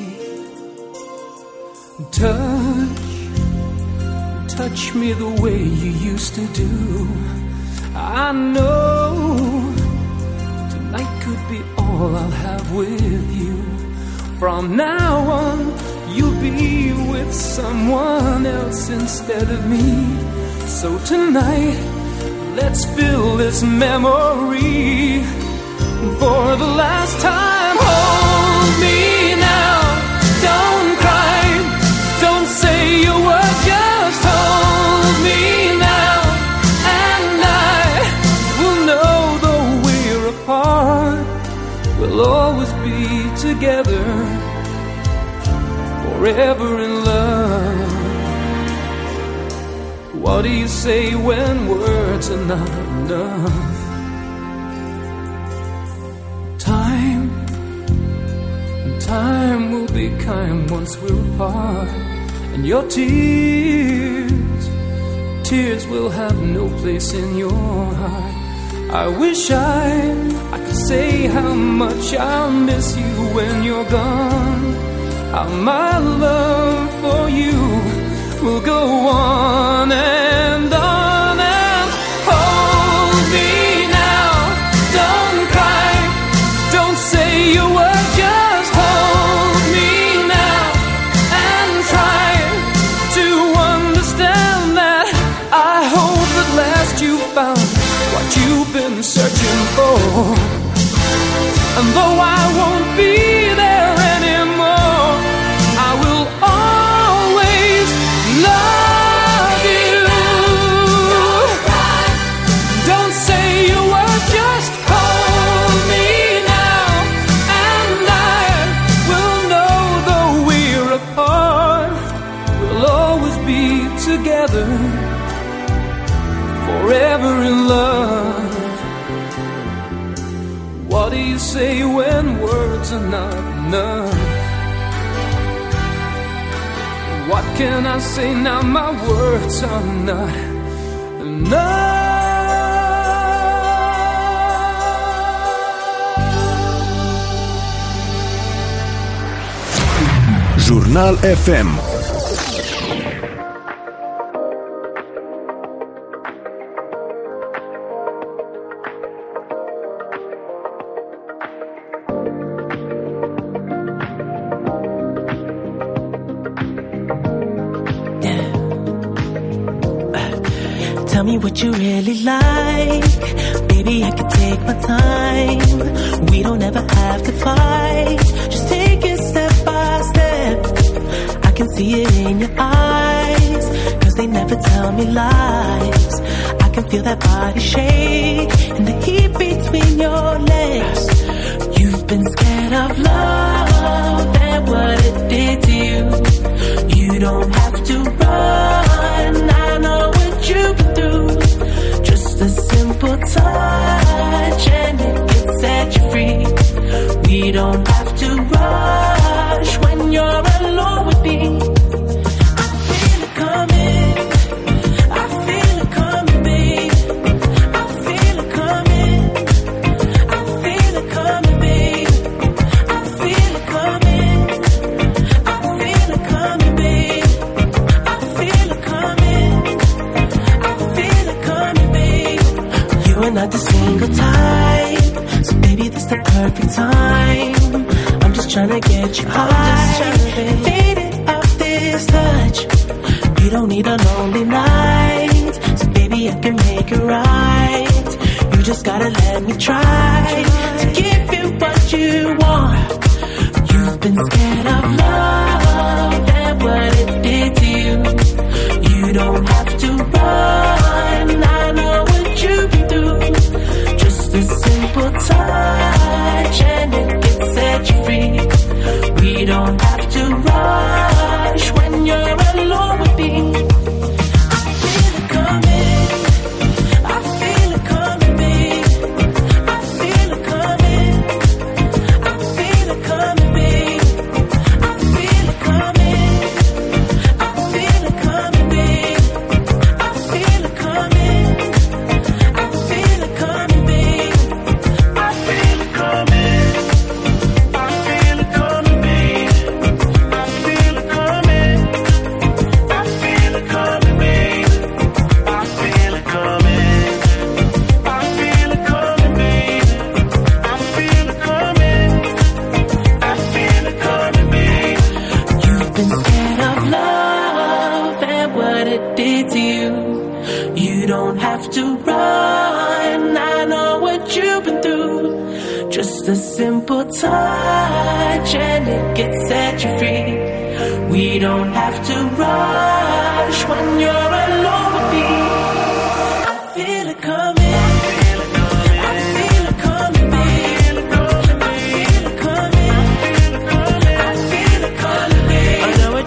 Touch me the way you used to do. I know tonight could be all I'll have with you. From now on, you'll be with someone else instead of me. So tonight, let's fill this memory. For the last time, hold me now. Don't cry, don't say a word, just hold me now. And I forever in love. What do you say when words are not enough? Time will be kind once we're apart, and your tears will have no place in your heart. I wish I could say how much I'll miss you when you're gone, how my love for you will go on and on. And hold me now, don't cry, don't say your word, just hold me now and try to understand that I hope at last you found what you've been searching for. And though I won't be there anymore, I will always love you. Don't say a word, just hold me now, and I will know though we're apart, we'll always be together, forever in love. What do you say when words are not enough? What can I say now? My words are not enough. Jurnal FM. Tell me what you really like, baby, I can take my time. We don't ever have to fight, just take it step by step. I can see it in your eyes, cause they never tell me lies. I can feel that body shake and the heat between your legs. You've been scared of love and what it did to you. You don't have to run, I know what you've been through. Just a simple touch and it can set you free. We don't have to rush when you're alone with me. I feel it coming, I feel it coming, babe. I feel it coming, I feel it coming, babe. I feel it coming, I feel it coming, babe. I feel it coming, I feel it coming, babe. You are not the single type, so baby, this the perfect time. I'm just trying to get you high, faded off this touch. You don't need a lonely night, so baby, I can make it right. You just gotta let me try to give you what you want. You've been scared of love and what it did to you. You don't have to run, I know what you've been through. Just a simple touch and it can set you free. We don't have to rush when you're alone with me. I feel it coming, I feel it coming, babe. I feel it coming, I feel it coming, babe. I feel it coming, I feel it coming, babe. I feel it coming, I feel it coming, babe. I feel it coming, I feel it coming, babe. I feel it coming, I feel it coming, babe. I feel it coming, I feel it coming, babe. I feel it coming, I feel it coming, babe. You've been scared of love and what it did to you. You don't have to run, I know what you've been through. Just a simple touch and it gets set you free. We don't have to rush when you're alone with me. I feel it coming, I feel it coming, babe. I feel it coming, I feel it coming, babe. I know what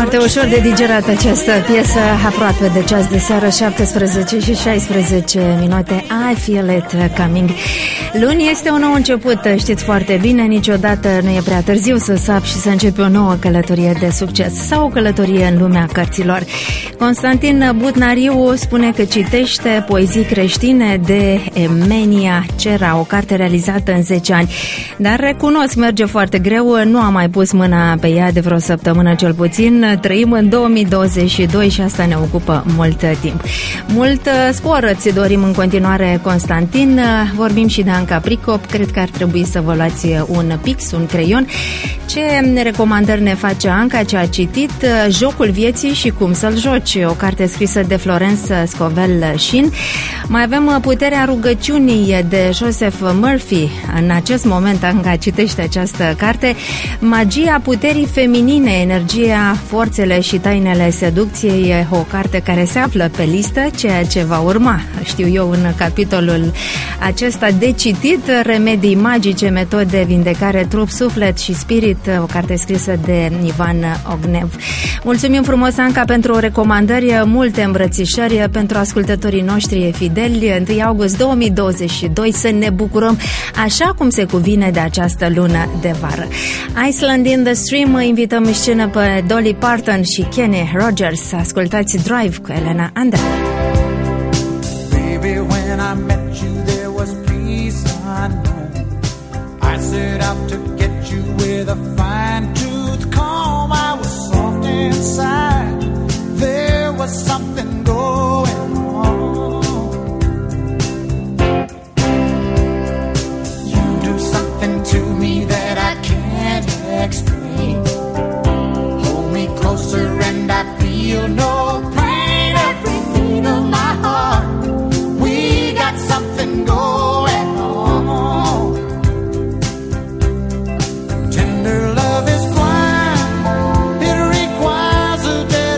Foarte ușor de digerat această piesă, aproape de ceas de seară, 17 și 16 minute. I feel it coming. Luni este un nou început, știți foarte bine, niciodată nu e prea târziu să sapi și să începi o nouă călătorie de succes sau o călătorie în lumea cărților. Constantin Butnariu spune că citește poezii creștine de Emenia Cera, o carte realizată în 10 ani. Dar recunosc, merge foarte greu, nu am mai pus mâna pe ea de vreo săptămână cel puțin. Trăim în 2022 și asta ne ocupă mult timp. Mult spor îți dorim în continuare, Constantin. Vorbim și de Anca Pricop. Cred că ar trebui să vă luați un pix, un creion. Ce recomandări ne face Anca, ce a citit? Jocul vieții și cum să-l joci, o carte scrisă de Florence Scovel Shin. Mai avem Puterea rugăciunii de Joseph Murphy. În acest moment Anca citește această carte. Magia puterii feminine, energia, forțele și tainele seducției, o carte care se află pe listă, ceea ce va urma, știu eu, în capitolul acesta de citit. Remedii magice, metode, vindecare, trup, suflet și spirit, o carte scrisă de Ivan Ognev. Mulțumim frumos, Anca, pentru recomandări, multe îmbrățișări pentru ascultătorii noștri fideli. 1 august 2022, să ne bucurăm așa cum se cuvine de această lună de vară. Iceland in the Stream, invităm în scenă pe Dolly Parton și Kenny Rogers. Ascultați Drive cu Elena Andra. Baby, when I met you there was peace unknown. I set out to get you with a fine-tooth comb. I was soft inside. There was something going on. You do something to me that I can't explain. Hold me closer and I feel no pain. Every beat of my heart, we got something going on. Tender love is blind, it requires a dedication.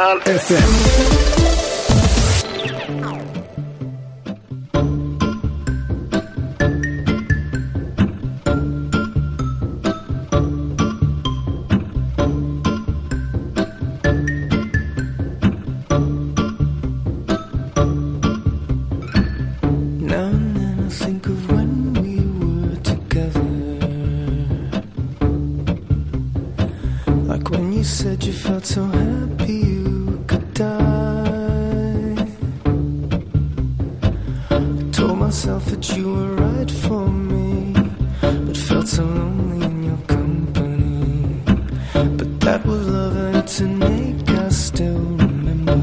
Jurnal FM. So happy you could die. I told myself that you were right for me, but felt so lonely in your company. But that was love and it's an ache I still remember.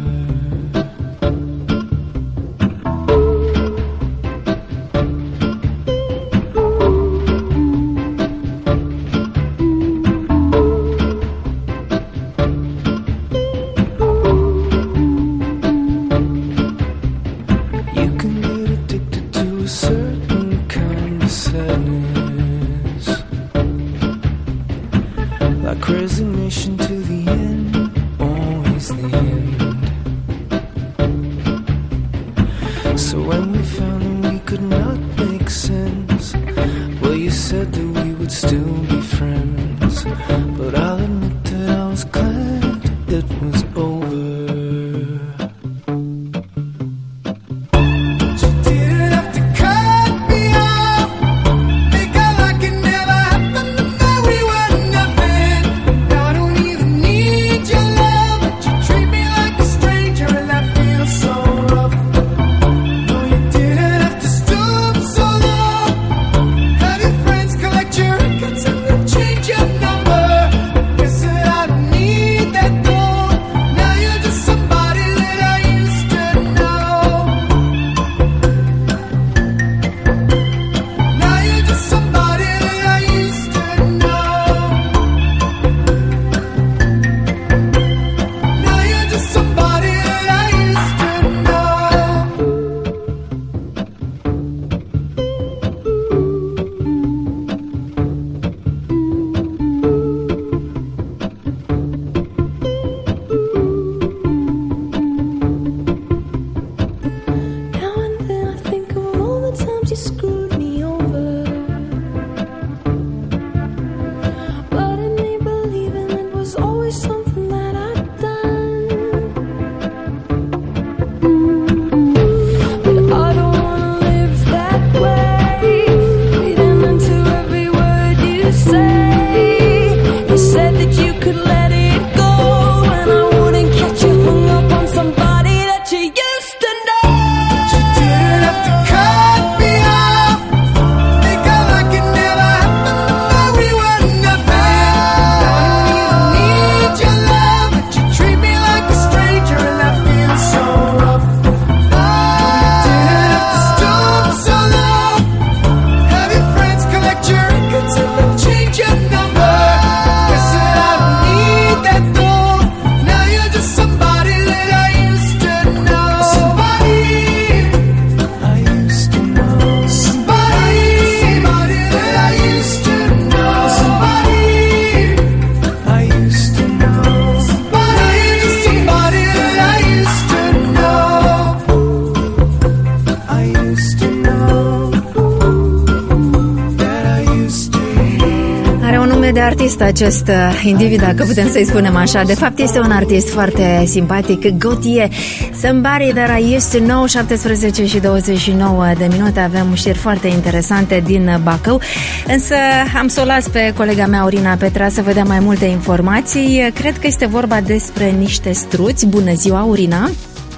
artist acest individ, dacă putem să-i spunem așa. De fapt este un artist foarte simpatic, Gotye. Somebody That I Used To Know. 17 și 29 de minute. Avem știri foarte interesante din Bacău, însă am să o las pe colega mea Aurina Petra să vedem mai multe informații. Cred că este vorba despre niște struți. Bună ziua, Aurina!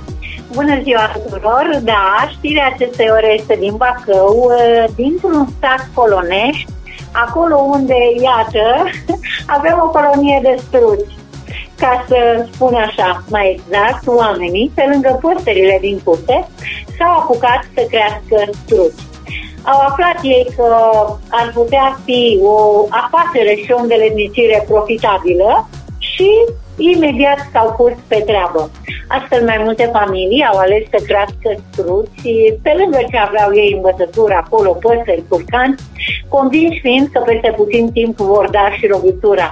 Bună ziua tuturor! Da, știrea acestei ore este din Bacău, dintr-un sat Colonești, acolo unde, iată, avem o colonie de struți. Ca să spun așa, mai exact, oamenii, pe lângă păsările din curte, s-au apucat să crească struți. Au aflat ei că ar putea fi o afacere și o îndeletnicire profitabilă și imediat s-au pus pe treabă. Astfel, mai multe familii au ales să crească struți, pe lângă ce aveau ei în bătătură acolo, păsări, curcani, convinși fiind că peste puțin timp vor da și rovitura.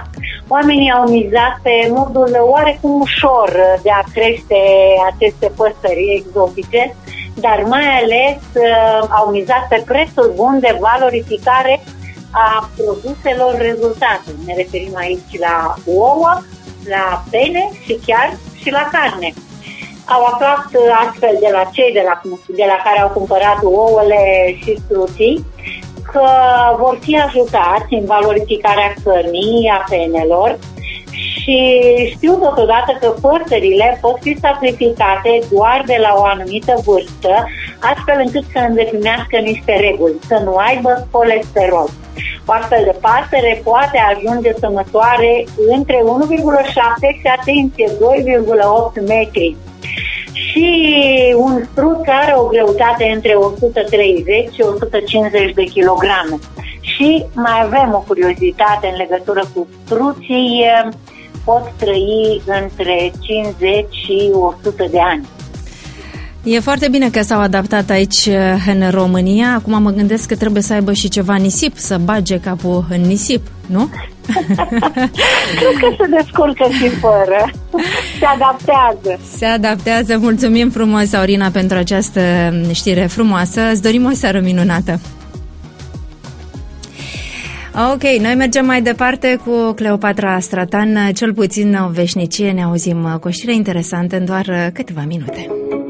Oamenii au mizat pe modul oarecum ușor de a crește aceste păsări exotice, dar mai ales au mizat pe prețul bun de valorificare a produselor rezultate. Ne referim aici la ouă, la pene și chiar și la carne. Au aflat astfel de la cei de la care au cumpărat ouăle și struții că vor fi ajutați în valorificarea cărnii, a penelor, și știu totodată că păsările pot fi sacrificate doar de la o anumită vârstă, astfel încât să îndeplinească niște reguli, să nu aibă colesterol. O astfel de pasăre poate ajunge să măsoare între 1,7 și, atenție, 2,8 metri. Și un strut are o greutate între 130 și 150 de kilograme. Și mai avem o curiozitate în legătură cu struții, pot trăi între 50 și 100 de ani. E foarte bine că s-au adaptat aici în România. Acum mă gândesc că trebuie să aibă și ceva nisip, să bage capul în nisip, nu? Cred că se descurcă și fără. Se adaptează. Se adaptează. Mulțumim frumos, Aurina, pentru această știre frumoasă. Îți dorim o seară minunată. Ok, noi mergem mai departe cu Cleopatra Stratan, cel puțin o veșnicie. Ne auzim cu o știre interesantă în doar câteva minute.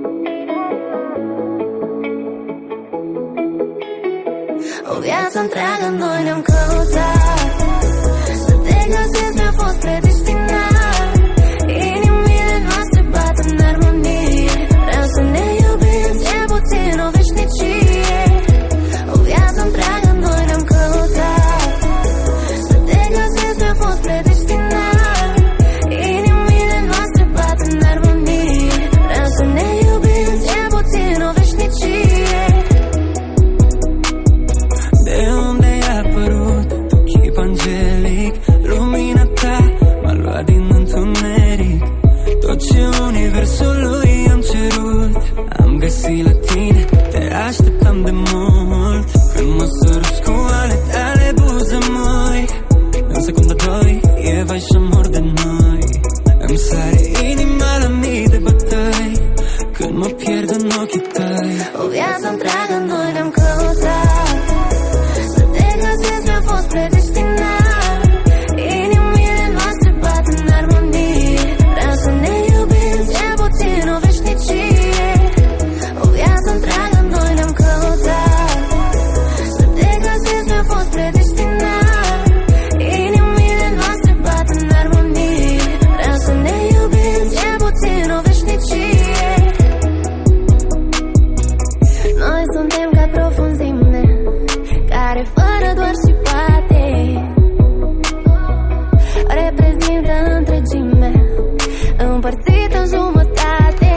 O viață întreagă noi ne-am căutat, să te găsesc mi-a fost predestinat. Inimile noastre bat în armonie, vreau să ne iubim cel puțin o veșnicie. O viață întreagă noi ne-am căutat, să te găsesc mi-a fost predestinat. Inimile noastre bat în armonie, vreau să ne iubim cel puțin o veșnicie. Angelic, lumina ta m-a luat din întuneric. Tot ce universului am cerut am găsit la tine, te așteptam de mult. Când mă săruți cu ale tale buze măi, în secunda doi e vai și mor de noi. Îmi sare inima la mii de bătăi când mă pierd în ochii tăi. O viață întreagă noi ne-am căutat, să te găsesc mi-a fost predestinat. Inimile noastre bat în armonie, vreau să ne iubim cel puțin o veșnicie. O viață întreagă noi ne-am căutat, să te găsesc mi-a fost predestinat. Inimile noastre bat în armonie, vreau să ne iubim cel puțin o veșnicie. Noi suntem ca profunzime care fără doar și poate reprezintă întregime împărțită în jumătate.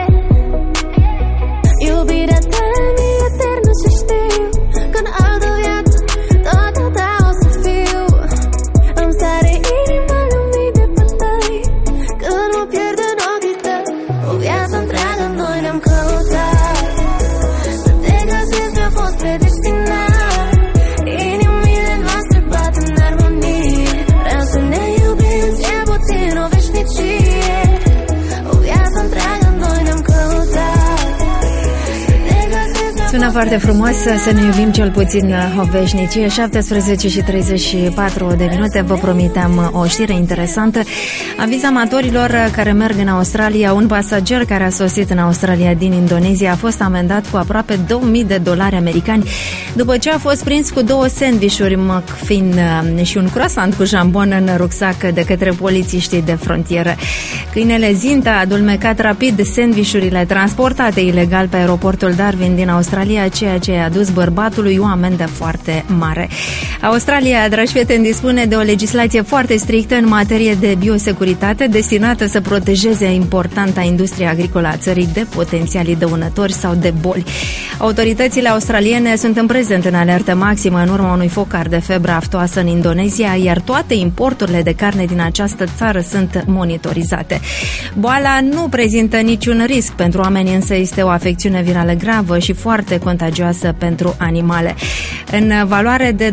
Iubirea ta mi-e eternă și știu că în altă viață tot a ta o să fiu. Îmi sare inima la mii de bătăi când mă pierd în ochii tăi. O viață întreagă noi ne-am căutat, să te găsesc mi-a fost predestinat. Inimile noastre bat în armonie, vreau să ne iubim cel puțin o veșnicie. O viață întreagă noi ne-am căutat, să te găsesc mi-a Sună foarte frumos, să ne iubim cel puțin o veșnicie. 17 și 34 de minute. Vă promiteam o știre interesantă. Aviz amatorilor care merg în Australia. Un pasager care a sosit în Australia din Indonezia a fost amendat cu aproape $2.000 americani după ce a fost prins cu 2 sandvișuri McFin și un croissant cu jambon în rucsac de către polițiștii de frontieră. Câinele Zinta a adulmecat rapid sandvișurile transportate ilegal pe aeroportul Darwin din Australia, ceea ce a adus bărbatului o amendă foarte mare. Australia, dragi prieteni, dispune de o legislație foarte strictă în materie de biosecuritate autoritate destinată să protejeze importanta industrie agricolă a țării de potențialii dăunători sau de boli. Autoritățile australiene sunt în prezent în alertă maximă în urma unui focar de febră aftoasă în Indonezia, iar toate importurile de carne din această țară sunt monitorizate. Boala nu prezintă niciun risc pentru oameni, însă este o afecțiune virală gravă și foarte contagioasă pentru animale. În valoare de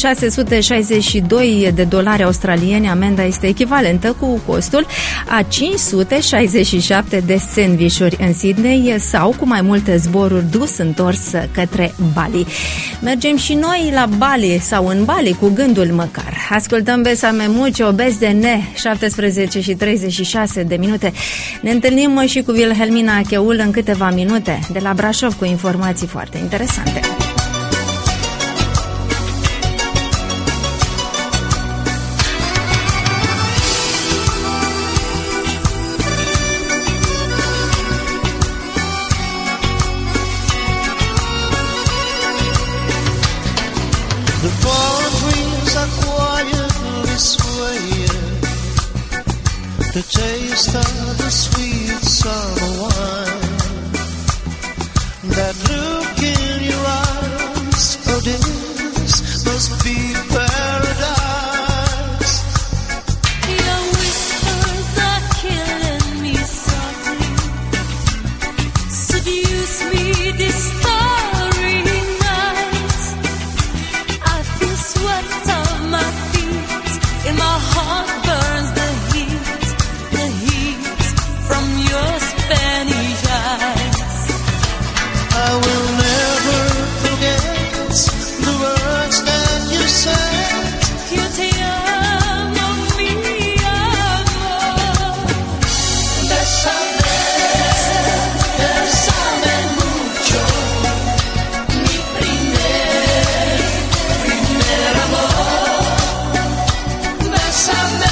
$2.662 australieni, amenda este echivalentă cu costul a 567 de sandvișuri în Sydney sau cu mai multe zboruri dus-întors către Bali. Mergem și noi la Bali sau în Bali cu gândul măcar. Ascultăm Besame Mucho, BSDN, 17:36. Ne întâlnim și cu Wilhelmina Cheul în câteva minute de la Brașov cu informații foarte interesante. The taste of the sweet summer wine, that look in your eyes, oh this must be paradise. Your whispers are killing me softly, seduce me this starry night. I feel sweat on my feet, in my heart burns the heat from your Spanish eyes. I will never forget the words that you said. Yo te amo, mi amor. Bésame, bésame mucho, mi primer amor. Bésame.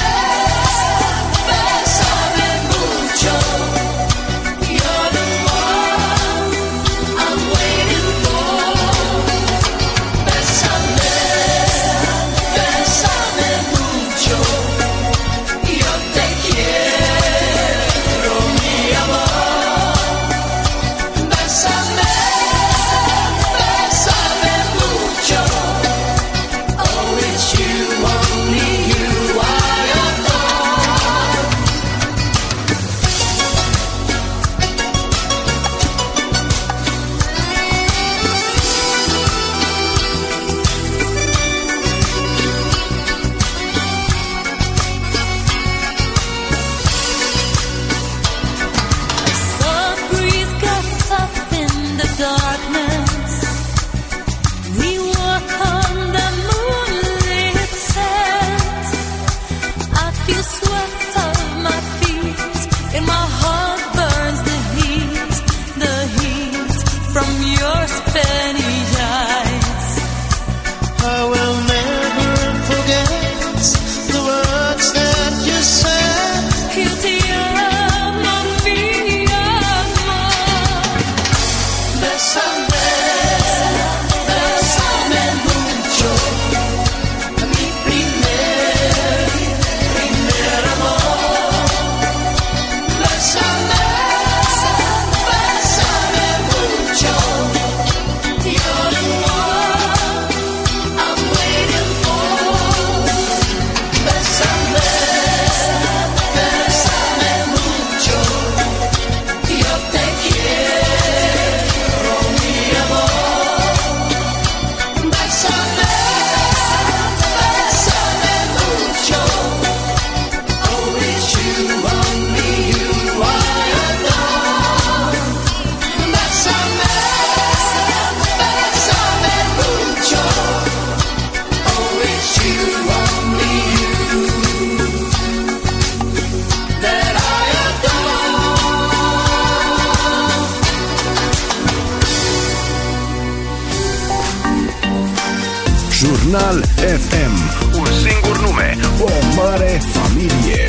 Jurnal FM. Un singur nume, o mare familie.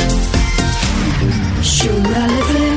Jurnal FM.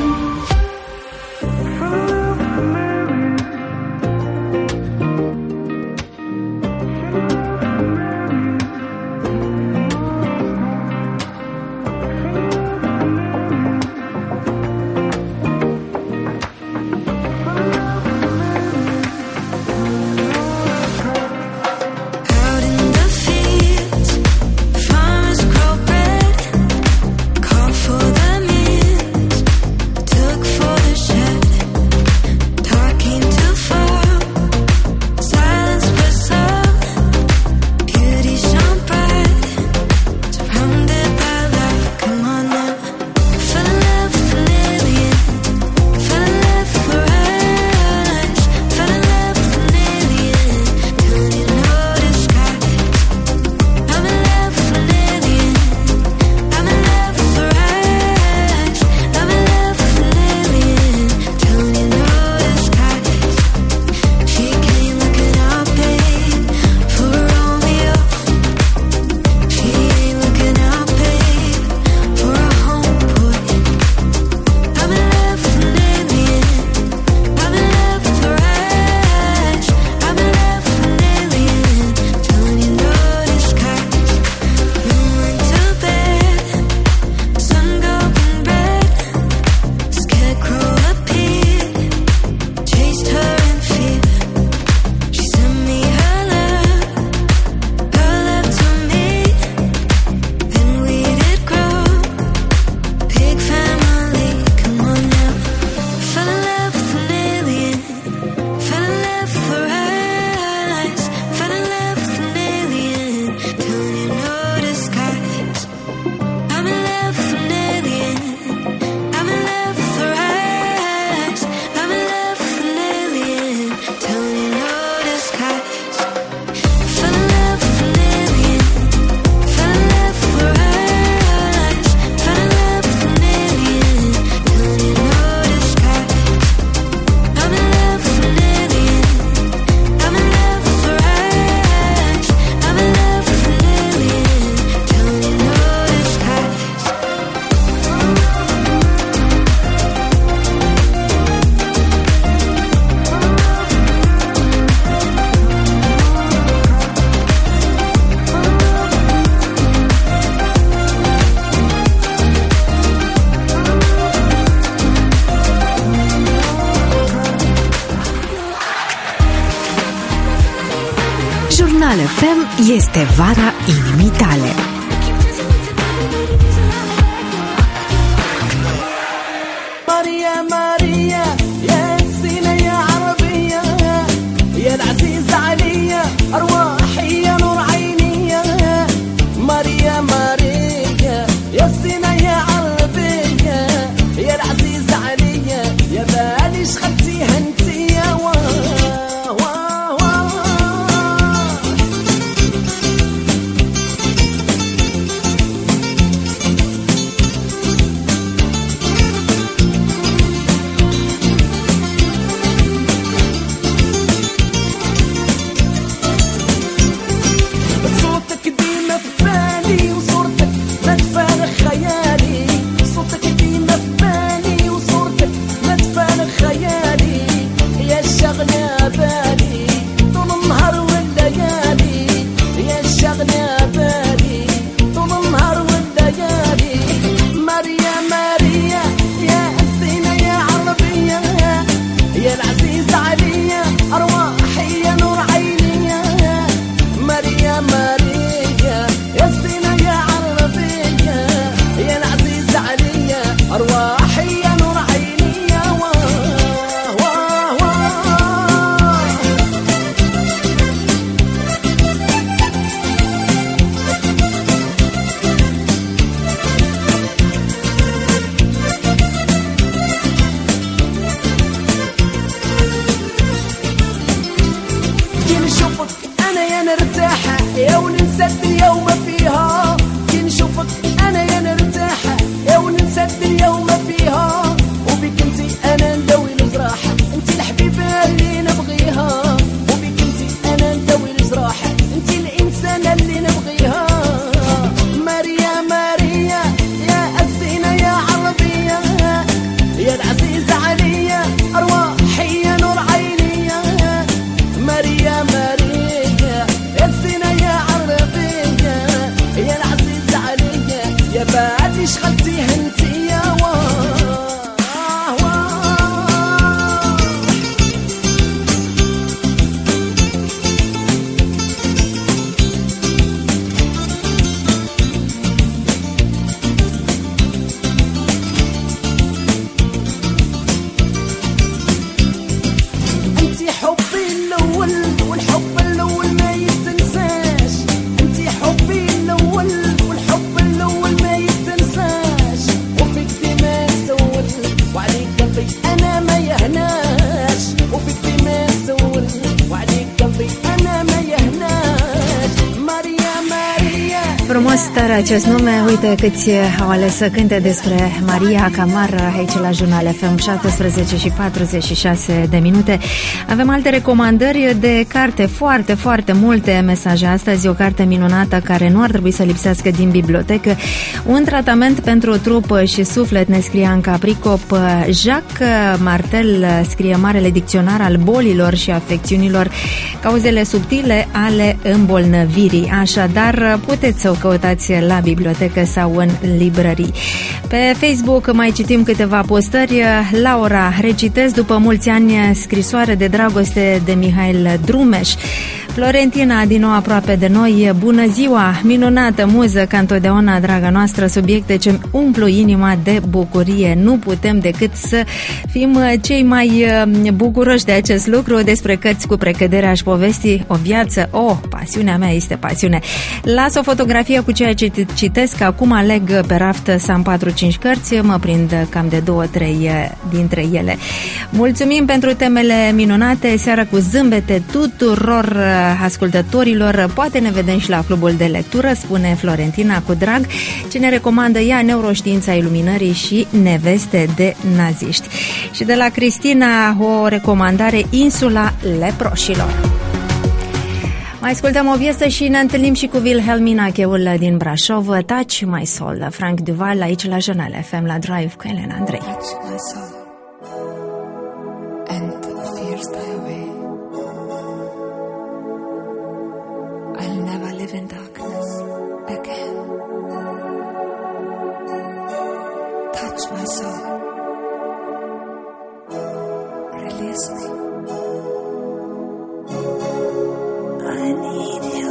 Jurnal FM este vara inimii tale. ماريا ماريا يا سينا يا عربية يا العزيز عليا أرواحي يا نور عيني ماريا ماريا يا سينا يا عربية يا العزيز عليا يا بالي شخدتيها انتي يا Acest nume, uite câți au ales să cânte despre Maria Camar aici la Jurnal FM, 17 și 46 de minute. Avem alte recomandări de carte, foarte, foarte multe mesaje astăzi. O carte minunată care nu ar trebui să lipsească din bibliotecă. Un tratament pentru trup și suflet, ne scrie Anca Pricop. Jacques Martel scrie Marele dicționar al bolilor și afecțiunilor, cauzele subtile ale îmbolnăvirii. Așadar, puteți să o căutați la bibliotecă sau în librării. Pe Facebook mai citim câteva postări. Laura, recitez după mulți ani scrisoare de dragoste de Mihail Drumeș. Florentina, din nou aproape de noi, bună ziua, minunată muză ca întotdeauna, draga noastră, subiecte ce umplu inima de bucurie. Nu putem decât să fim cei mai bucuroși de acest lucru. Despre cărți cu precădere aș povesti o viață. Pasiunea mea este pasiune. Las o fotografie cu ceea ce citesc, acum aleg pe raft să am 4-5 cărți, mă prind cam de 2-3 dintre ele. Mulțumim pentru temele minunate, seara cu zâmbete tuturor ascultătorilor. Poate ne vedem și la clubul de lectură, spune Florentina cu drag, ce ne recomandă ea Neuroștiința iluminării și Neveste de naziști. Și de la Cristina o recomandare, Insula leproșilor. Mai ascultăm o piesă și ne întâlnim și cu Wilhelmina, cheul din Brașov, Touch My Soul, Frank Duval, aici la Jurnal FM, la Drive cu Elena Andrei. Touch my soul and fears die away. I'll never live in darkness again. Touch my soul. Release me. I need you.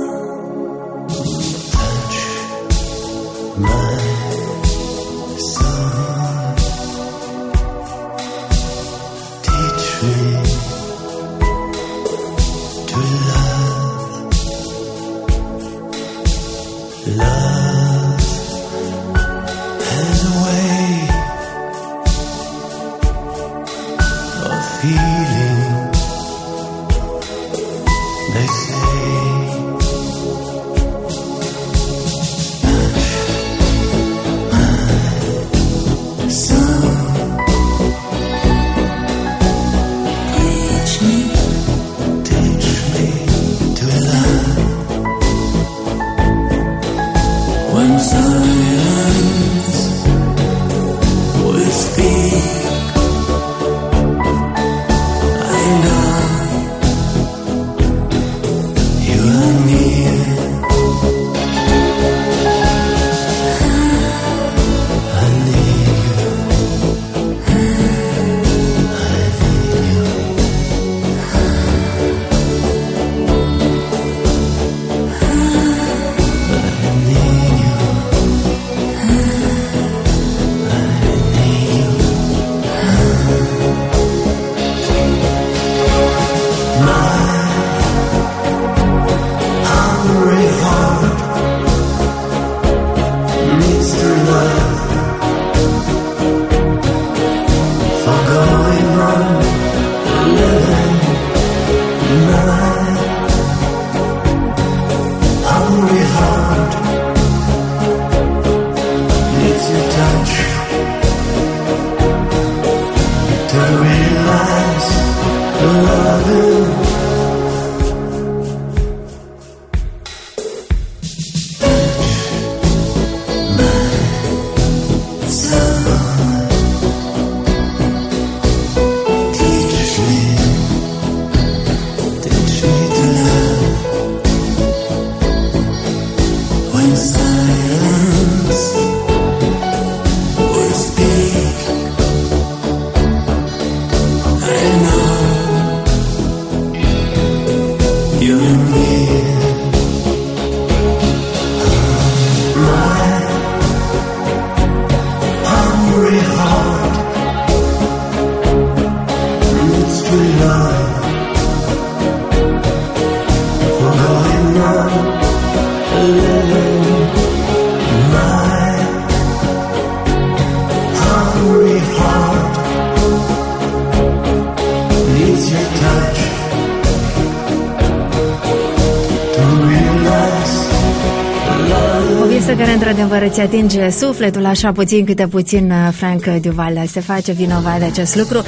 Care într-adevăr îți atinge sufletul așa puțin câte puțin. Frank Duval se face vinovat de acest lucru.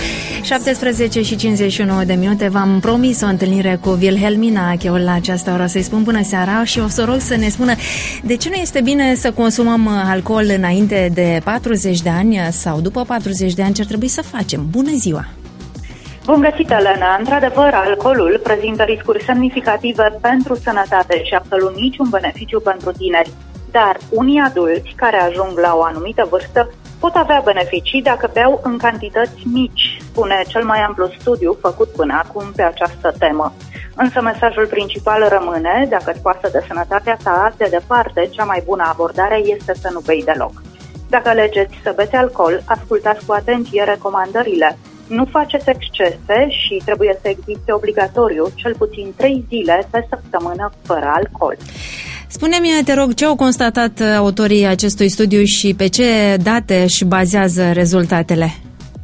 17 și 51 de minute. V-am promis o întâlnire cu Wilhelmina Cheul la această oră, să-i spun bună seara și o să rog să ne spună de ce nu este bine să consumăm alcool înainte de 40 de ani sau după 40 de ani, ce ar trebui să facem. Bună ziua! Bun găsit, Elena! Într-adevăr, alcoolul prezintă riscuri semnificative pentru sănătate și absolut niciun beneficiu pentru tineri. Dar unii adulți care ajung la o anumită vârstă pot avea beneficii dacă beau în cantități mici, spune cel mai amplu studiu făcut până acum pe această temă. Însă mesajul principal rămâne, dacă îți pasă de sănătatea ta, de departe, cea mai bună abordare este să nu bei deloc. Dacă alegeți să beți alcool, ascultați cu atenție recomandările. Nu faceți excese și trebuie să existe obligatoriu cel puțin 3 zile pe săptămână fără alcool. Spune-mi, te rog, ce au constatat autorii acestui studiu și pe ce date își bazează rezultatele? 1,3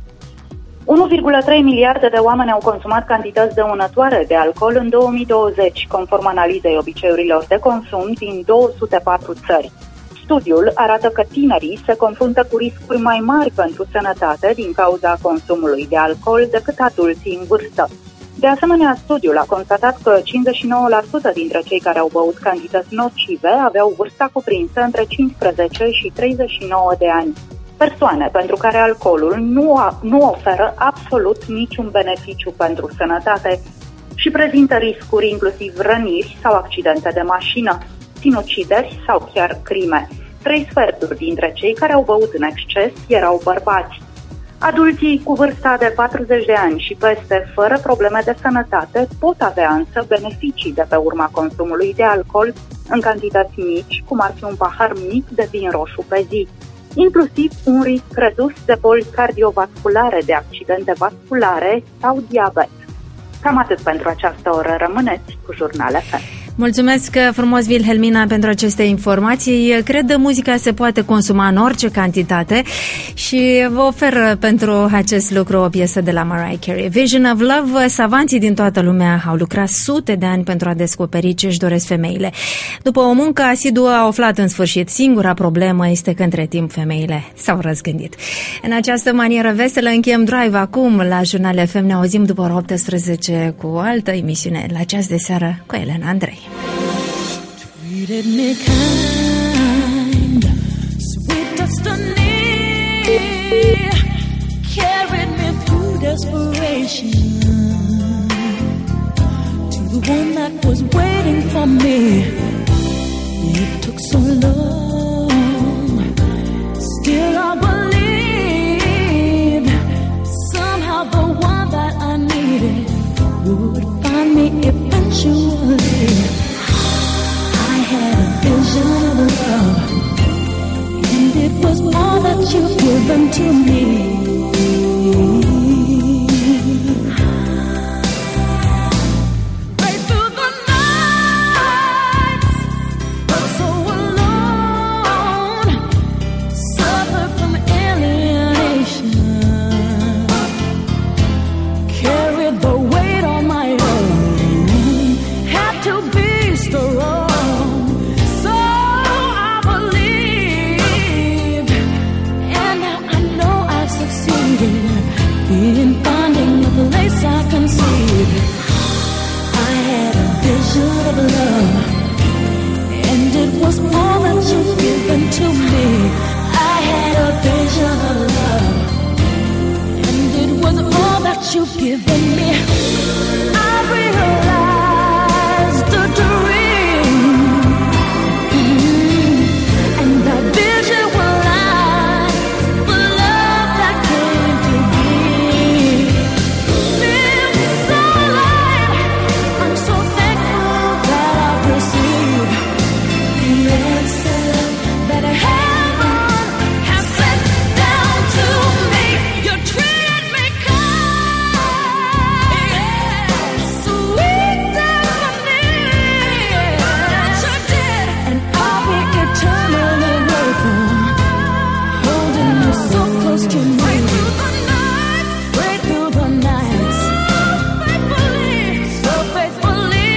miliarde de oameni au consumat cantități dăunătoare de alcool în 2020, conform analizei obiceiurilor de consum din 204 țări. Studiul arată că tinerii se confruntă cu riscuri mai mari pentru sănătate din cauza consumului de alcool decât adulții în vârstă. De asemenea, studiul a constatat că 59% dintre cei care au băut cantități nocive aveau vârsta cuprinsă între 15 și 39 de ani. Persoane pentru care alcoolul nu oferă absolut niciun beneficiu pentru sănătate și prezintă riscuri inclusiv răniri sau accidente de mașină, sinucideri sau chiar crime. 3/4 dintre cei care au băut în exces erau bărbați. Adulții cu vârsta de 40 de ani și peste, fără probleme de sănătate, pot avea însă beneficii de pe urma consumului de alcool în cantități mici, cum ar fi un pahar mic de vin roșu pe zi. inclusiv un risc redus de boli cardiovasculare, de accidente vasculare sau diabet. Cam atât pentru această oră. Rămâneți cu Jurnal FM. Mulțumesc frumos, Wilhelmina, pentru aceste informații. Cred că muzica se poate consuma în orice cantitate și vă ofer pentru acest lucru o piesă de la Mariah Carey. Vision of Love. Savanții din toată lumea au lucrat sute de ani pentru a descoperi ce își doresc femeile. După o muncă asiduă, au aflat în sfârșit. Singura problemă este că între timp femeile s-au răzgândit. În această manieră veselă încheiem Drive acum la Jurnal FM. Ne auzim după ora 18 cu o altă emisiune la ceas de seară cu Elena Andrei. Treated me kind, sweet destiny, carried me through desperation to the one that was waiting for me. It took so long, still I believed somehow the one that I needed would find me eventually. I had a vision of love, and it was all that you've given to me. Right through the nights, felt so alone, suffered from alienation, carried the weight on my own, had to be strong. So I believe, and now I know I've succeeded in finding the place I conceived. I had a vision of love, and it was all that you've given to me. I had a vision of love, and it was all that you've given me. I realized the dream, and that vision will light the love that came to be. Live so alive, I'm so thankful that I've received the answer that heaven has sent down to me. You treat me kind, sweet destiny, you did, and I'll be eternally grateful, holding you so close to me. Right through the nights, so faithfully,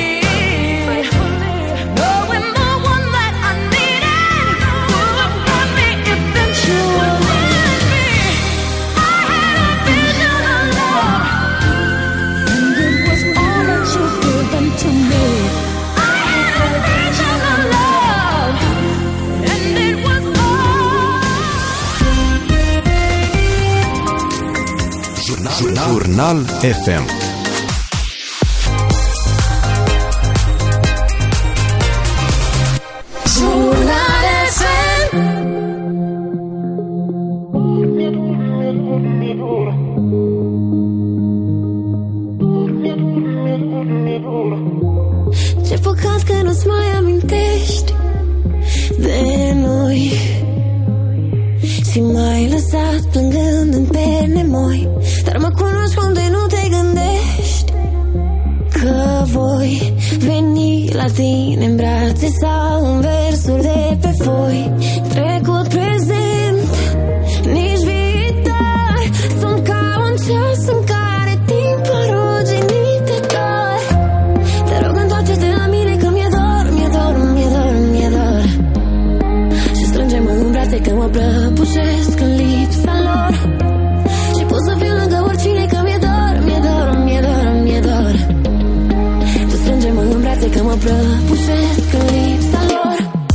knowing the one that I needed would find me eventually. I had a vision of love, and it was all that you've given to me. I had a vision of love, and it was Jurnal FM. Jurnal FM. Ce păcat că nu-ți mai amintești de noi și m-ai lăsat plângând în perne moi. Dar mă cunosc unde nu te gândești că voi veni la tine în brațe sau în versuri de pe foi. Trecut, prezent, nici viitor, sunt ca un ceas în care timpul ruginit te dor. Te rog, întoarce-te la mine că mi-e dor, mi-e dor, mi-e dor, mi-e dor. Și strânge-mă în brațe că mă prăbușesc în lipsa lor. Și pot să fiu lângă oricine că mi-e dor, mi-e dor, mi-e dor, mi-e dor. Tu strânge-mă în brațe că mă prăbușesc în lipsa lor.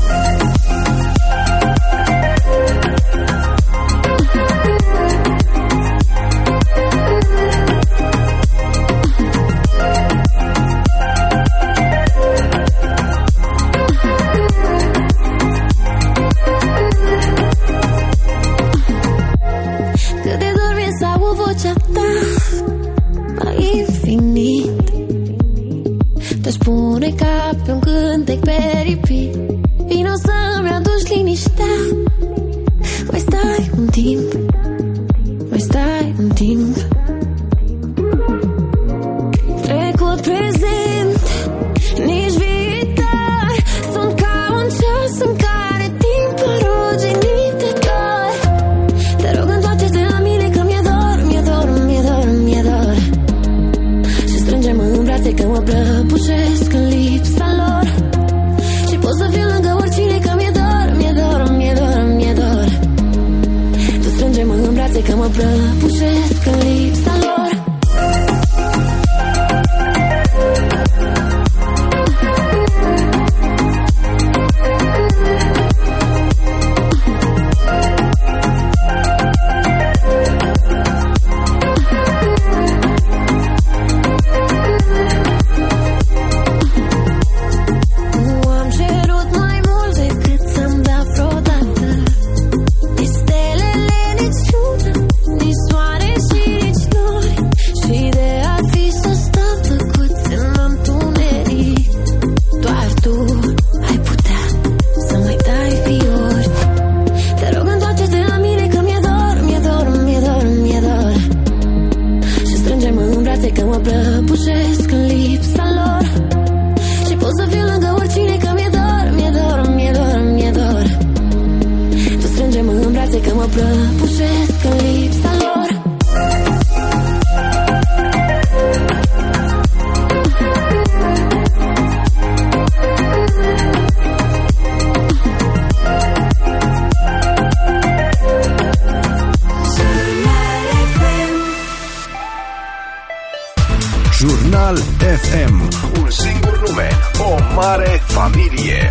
Cât de dor mi-e să aud vocea ta mai infinit. Te-aș pune ca pe un cântec pe repeat. Vino să-mi aduci liniștea că mă prăbușesc în lipsa lor. Și pot să fiu lângă oricine, că mi-e dor, mi-e dor, mi-e dor, mi-e dor. Tu strânge-mă în brațe că mă prăbușesc în lipsa lor. Jurnal FM. Un singur nume, o mare familie.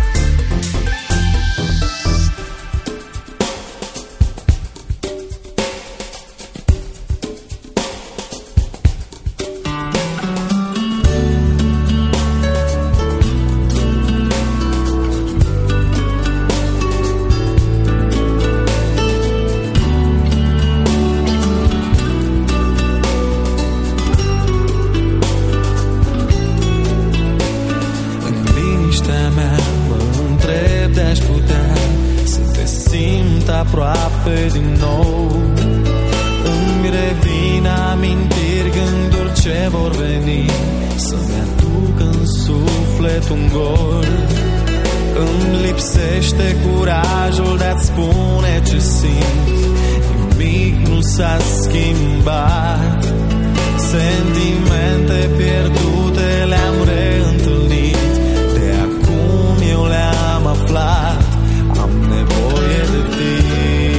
Aproape din nou îmi revin amintiri, gânduri ce vor veni să-mi aduc în suflet un gol. Îmi lipsește curajul de-a-ți spune ce simt. Nimic nu s-a schimbat. Sentimente pierdute le-am reîntâlnit. De acum eu le-am aflat. Am nevoie de tine.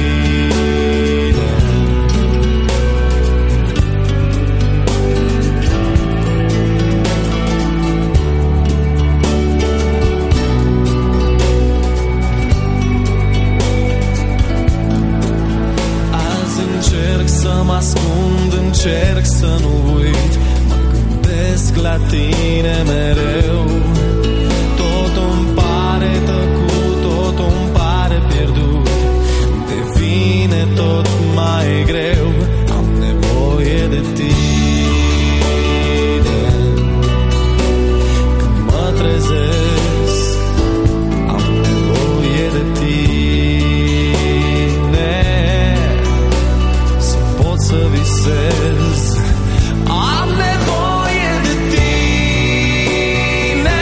Azi încerc să mă ascund, încerc să nu uit. Mă gândesc la tine mereu. Totul-mi pare tăcut, totul-mi pare pierdut. Devine tot mai greu. Am nevoie de tine. Când mă trezesc, am nevoie de tine. Să pot să visez. Am nevoie de tine.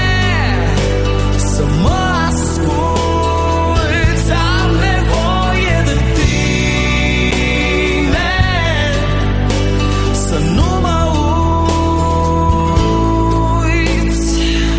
Să mă ascult. Am nevoie de tine. Să nu mă uiți.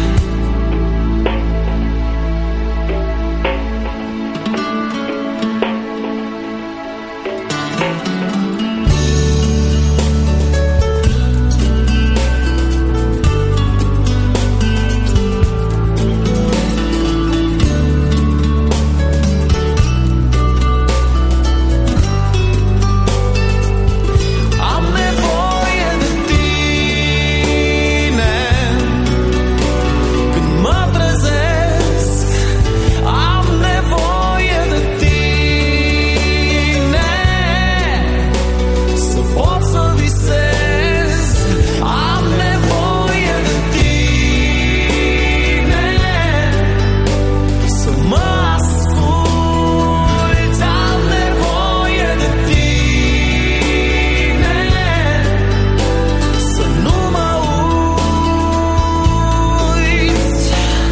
Am nevoie de tine. Când mă trezesc, am nevoie de tine. Să pot să visez. Am nevoie de tine. Să mă ascult. Am nevoie de tine. Să nu mă uiți.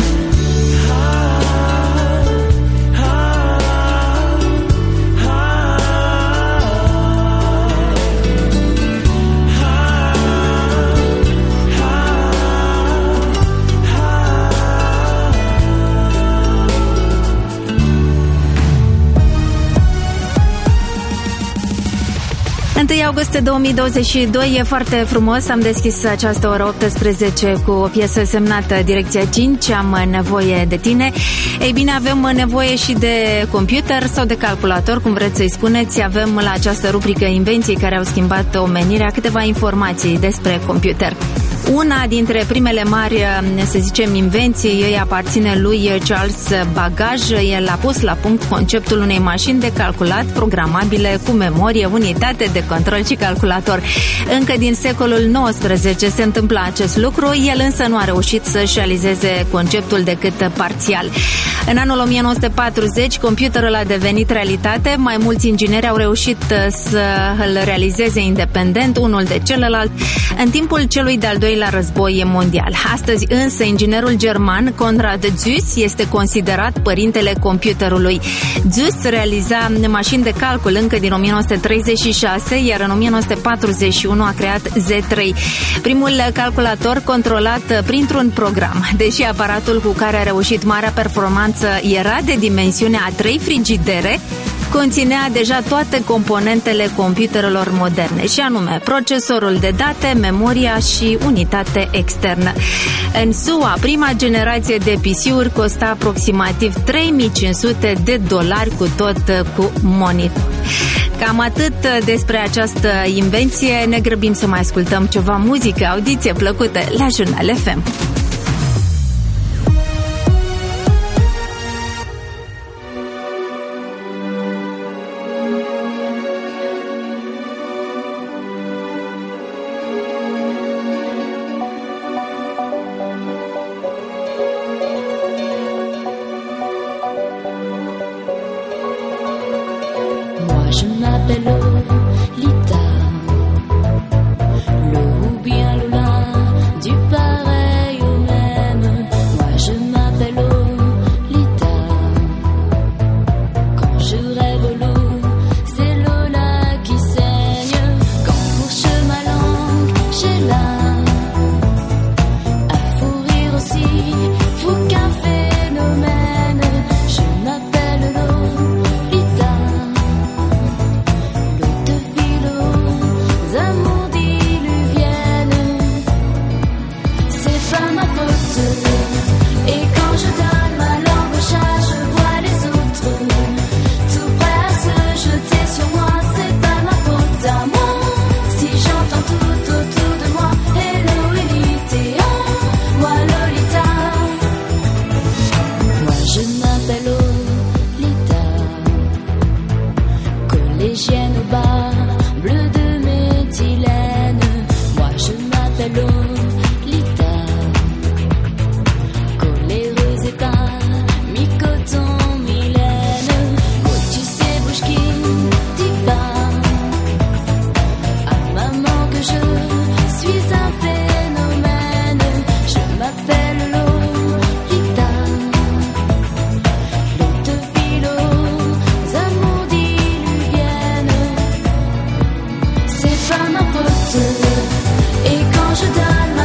August 2022 e foarte frumos. Am deschis această oră 18 cu o piesă semnată Direcția 5, Am nevoie de tine. Ei bine, avem nevoie și de computer sau de calculator, cum vreți să-i spuneți. Avem la această rubrică Invenții care au schimbat omenirea câteva informații despre computer. Una dintre primele mari, să zicem, invenții îi aparține lui Charles Babbage. El a pus la punct conceptul unei mașini de calculat programabile cu memorie, unitate de control și calculator. Încă din secolul XIX se întâmplă acest lucru, el însă nu a reușit să-și realizeze conceptul decât parțial. În anul 1940, computerul a devenit realitate, mai mulți ingineri au reușit să îl realizeze independent unul de celălalt în timpul celui de-al doilea război mondial. Astăzi însă inginerul german Konrad Zuse este considerat părintele computerului. Zuse realiza mașini de calcul încă din 1936, iar în 1941 a creat Z3, primul calculator controlat printr-un program. Deși aparatul cu care a reușit marea performanță era de dimensiunea a 3 frigidere, conținea deja toate componentele computerelor moderne, și anume procesorul de date, memoria și unitate externă. În SUA, prima generație de PC-uri costa aproximativ $3.500 cu tot cu monitor. Cam atât despre această invenție. Ne grăbim să mai ascultăm ceva muzică. Audiție plăcută la Jurnal FM. Et quand je donne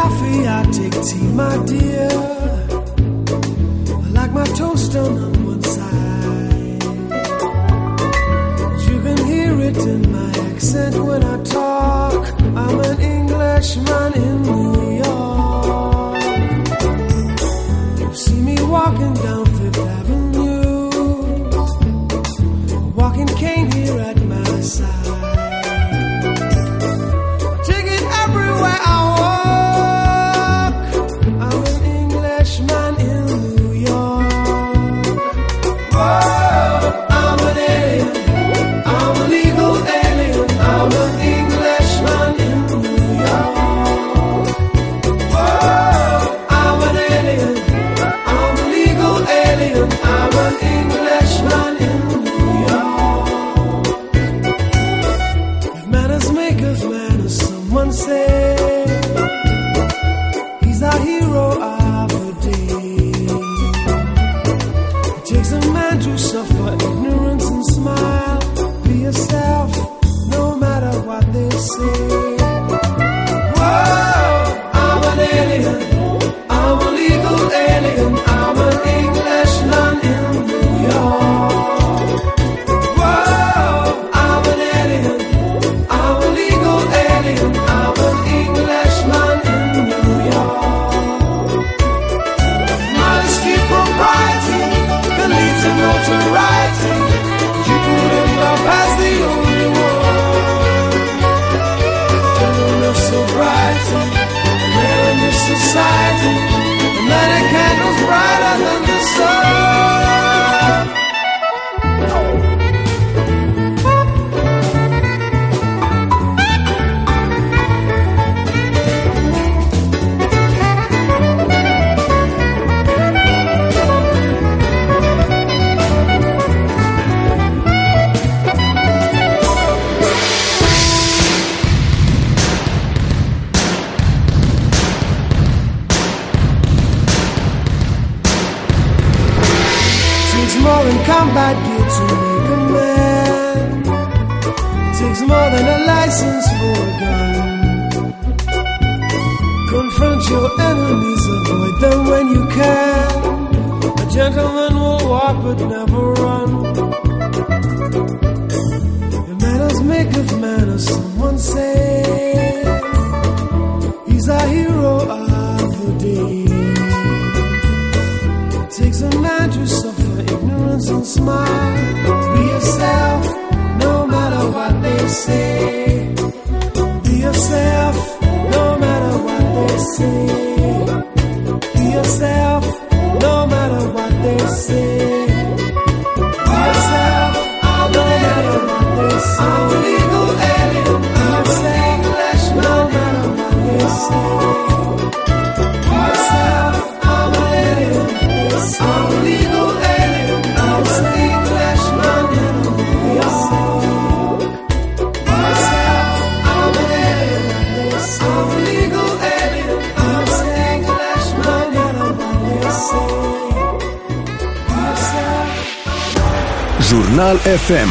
coffee, I take tea, my dear. I like my toast on one side. You can hear it in my accent when I talk. I'm an Englishman in New York. You see me walking down Fifth Avenue, walking cane here at my side. Take it everywhere I walk. I'm an Englishman in New York. Whoa, I'm an alien. I'm a legal alien. I'm an Englishman in New York. Whoa, I'm an alien. I'm a legal alien. I'm an Englishman in New York. If manners make of manners, someone say he's our hero of the day. It takes a man to suffer ignorance and smile. Be yourself, no matter what they say. Whoa, I'm an alien. I'm a legal alien. I'm an Englishman in New York. Whoa, I'm an alien. I'm a legal alien. I'm an Englishman in New York. Modesty, propriety, that leads to notoriety. You put in love as the only one. Gentleness, sobriety, rare in this society. And light a candles brighter than the sun. Takes more than combat gear to make a man. Takes more than a license for a gun. Confront your enemies, avoid them when you can. A gentleman will walk but never run. Your manners make of manners, someone say. He's our hero of the day. It takes a man to suffer ignorance and smile. Be yourself, no matter what they say. Be yourself, no matter what they say. Be yourself, no matter what they say. Be yourself, no matter what they say. I'm a legal alien. I'm an Englishman, no matter what they say. Be yourself, I'm an alien. I'm a legal alien. I'm an Englishman in New York. Be yourself, I'm an alien. I'm a legal alien. I'm an Englishman, no matter what they say. Be yourself. Jurnal FM.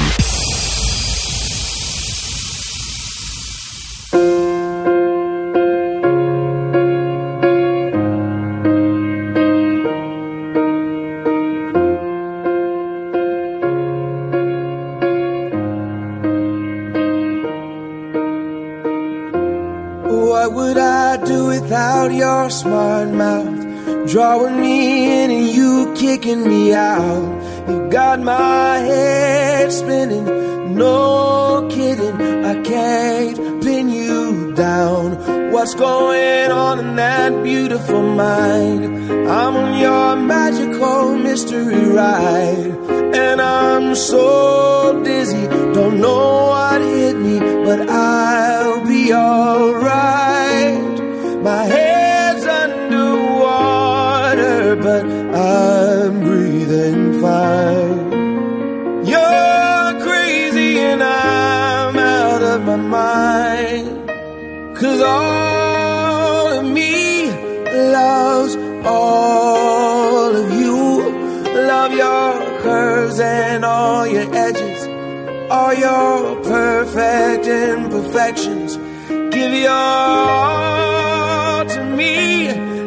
What would I do without your smart mouth? Drawing me in and you kicking me out. You got my head spinning, no kidding. I can't pin you down. What's going on in that beautiful mind? I'm on your magical mystery ride, and I'm so dizzy, don't know what hit me, but I'll be alright. My head's underwater, but I'm breathing fine. You're crazy and I'm out of my mind, 'cause all of me loves all of you. Love your curves and all your edges, all your perfect imperfections. Give your all to me,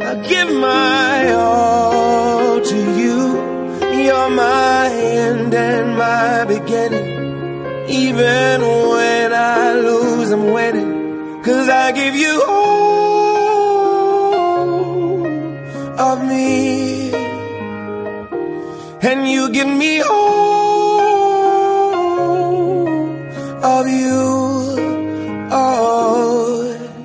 I give my all to you. You're my end and my beginning. Even when I lose, I'm winning. 'Cause I give you all of me, and you give me all of you. Oh,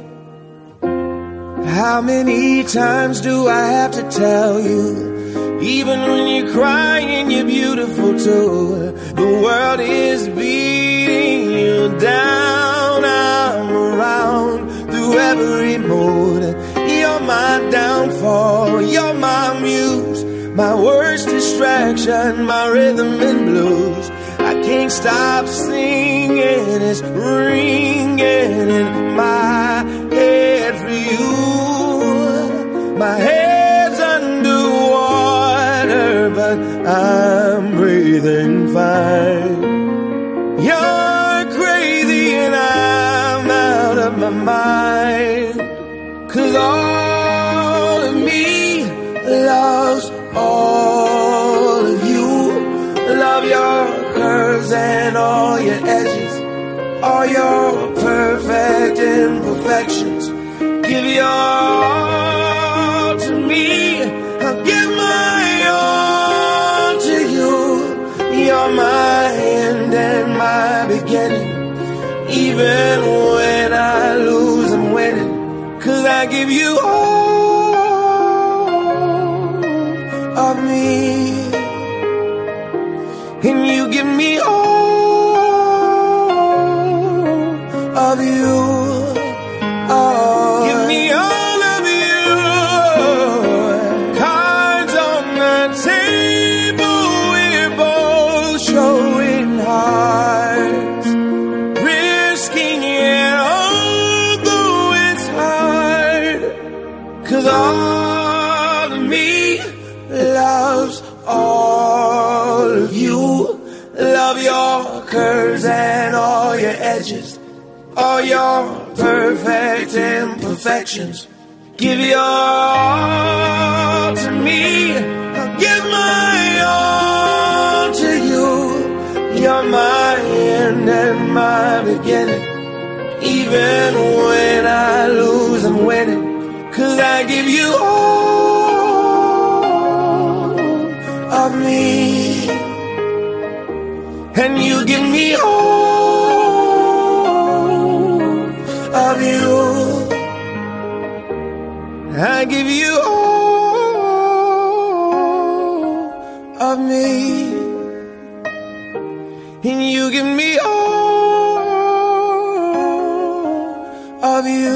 how many times do I have to tell you? Even when you're crying, you're beautiful too. The world is beating you down. I'm around through every mood. You're my downfall, you're my muse, my worst distraction, my rhythm and blues. I can't stop singing, it's ringing in my head for you. My head's underwater, but I'm breathing fine. You're crazy and I'm out of my mind. 'Cause all of me loves all of you. Love your curves and all your edges, all your perfect imperfections. Give your all to me, I'll give my all to you. You're my end and my beginning. Even when I lose, I'm winning. 'Cause I give you all of me, and you give me all of you. Oh, give me all of you. Cards on the table, we're both showing hearts, risking it although it's hard. 'Cause all of me loves all of you. Love your curves and all your edges, all your perfect imperfections. Give your all to me, I'll give my all to you. You're my end and my beginning. Even when I lose, I'm winning. 'Cause I give you all of me, and you give me all of you. I give you all of me, and you give me all of you.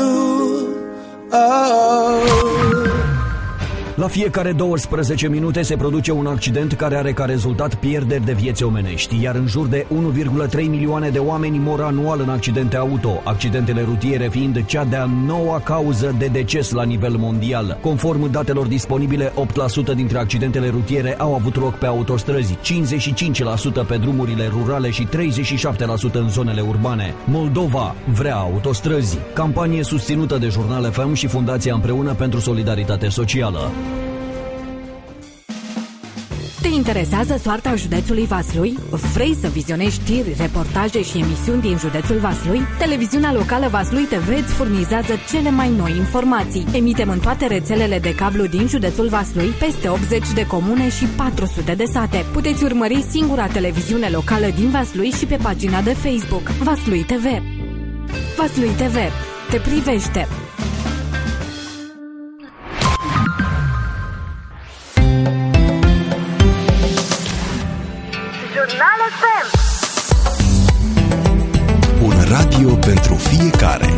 Oh. La fiecare 12 minute se produce un accident care are ca rezultat pierderi de vieți omenești, iar în jur de 1,3 milioane de oameni mor anual în accidente auto, accidentele rutiere fiind cea de-a 9-a cauză de deces la nivel mondial. Conform datelor disponibile, 8% dintre accidentele rutiere au avut loc pe autostrăzi, 55% pe drumurile rurale și 37% în zonele urbane. Moldova vrea autostrăzi. Campanie susținută de Jurnal FM și Fundația Împreună pentru Solidaritate Socială. Te interesează soarta județului Vaslui? Vrei să vizionezi știri, reportaje și emisiuni din județul Vaslui? Televiziunea locală Vaslui TV îți furnizează cele mai noi informații. Emitem în toate rețelele de cablu din județul Vaslui, peste 80 de comune și 400 de sate. Puteți urmări singura televiziune locală din Vaslui și pe pagina de Facebook Vaslui TV. Vaslui TV te privește. Jurnal FM. Un radio pentru fiecare.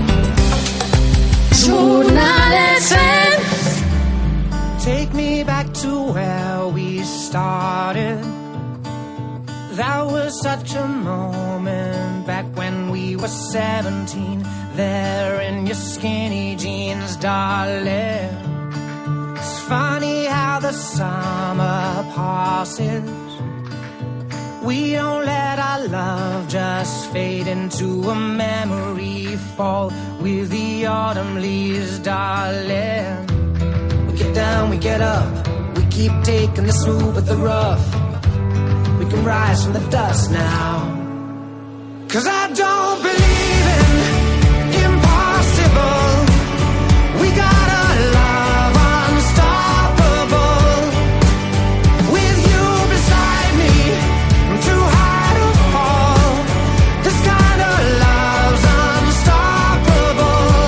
Jurnal FM. Take me back to where we started. That was such a moment back when we were 17. There in your skinny jeans, darling. It's funny how the summer passes. We don't let our love just fade into a memory, fall with the autumn leaves, darling. get down, we get up. We keep taking the smooth with the rough. We can rise from the dust now. 'Cause I don't believe in impossible. We got a love unstoppable. With you beside me, I'm too high to fall. This kind of love's unstoppable.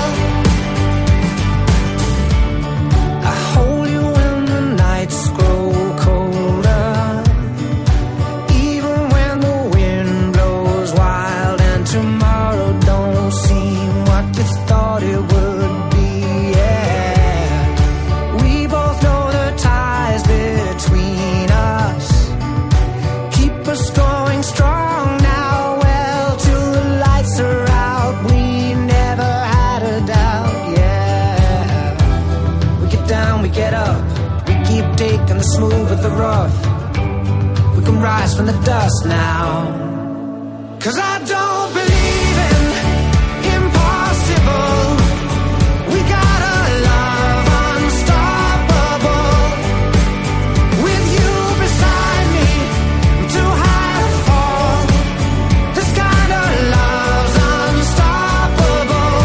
I hold you when the nights grow colder, even when the wind blows wild and tomorrow don't seem what you thought it would be. Yeah, we both know the ties between us keep us going strong now. Well, till the lights are out, we never had a doubt. Yeah, we get down, we get up. We keep taking the smooth with the rough. We can rise from the dust now. 'Cause I don't believe in impossible. We got a love unstoppable. With you beside me, I'm too high to fall. This kind of love's unstoppable.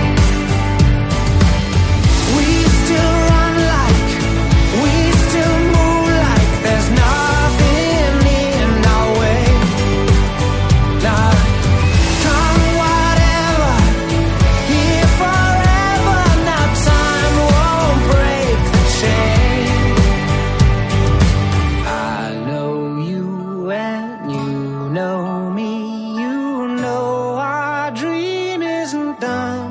We still run like, we still move like there's nothing in our way. Nah, come whatever, here forever. Now time won't break the chain. I know you and you know me. You know our dream isn't done.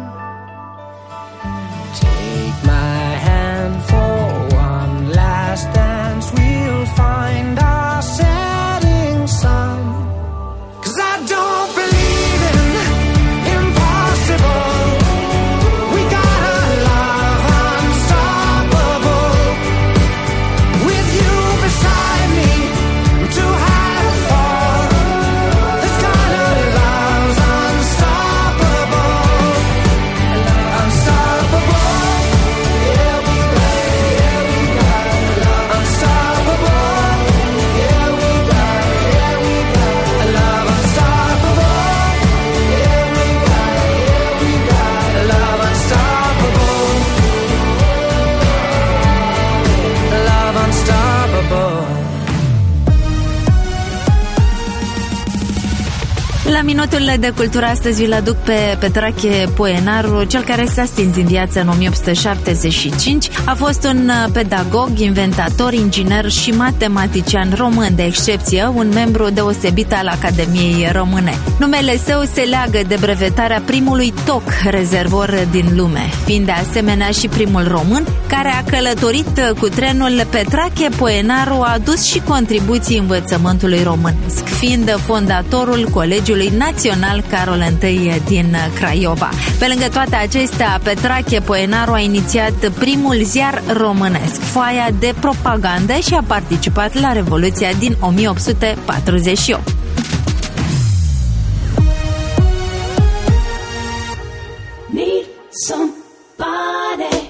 Take my hand for one last dance. We'll find our setting sun. 'Cause I don't believe in impossible. We got a love unstoppable. With you beside me, I'm too high to fall. This kind of love's unstoppable. Unstoppable. Yeah, we got love unstoppable. Yeah, we got a love unstoppable. Yeah, we got a love unstoppable. Love unstoppable. La minutul de cultură astăzi vi-l aduc pe Petrache Poenaru, cel care s-a stins în viață în 1875. A fost un pedagog, inventator, inginer și matematician român de excepție, un membru deosebit al Academiei Române. Numele său se leagă de brevetarea primului toc rezervor din lume, fiind de asemenea și primul român care a călătorit cu trenul. Petrache Poenaru a adus și contribuții învățământului românesc, fiind fondatorul Colegiului Național Carol I din Craiova. Pe lângă toate acestea, Petrache Poenaru a inițiat primul ziar românesc, Foaia de Propagandă, și a participat la Revoluția din 1848. Need somebody.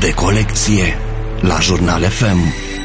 de colecție la Jurnal FM.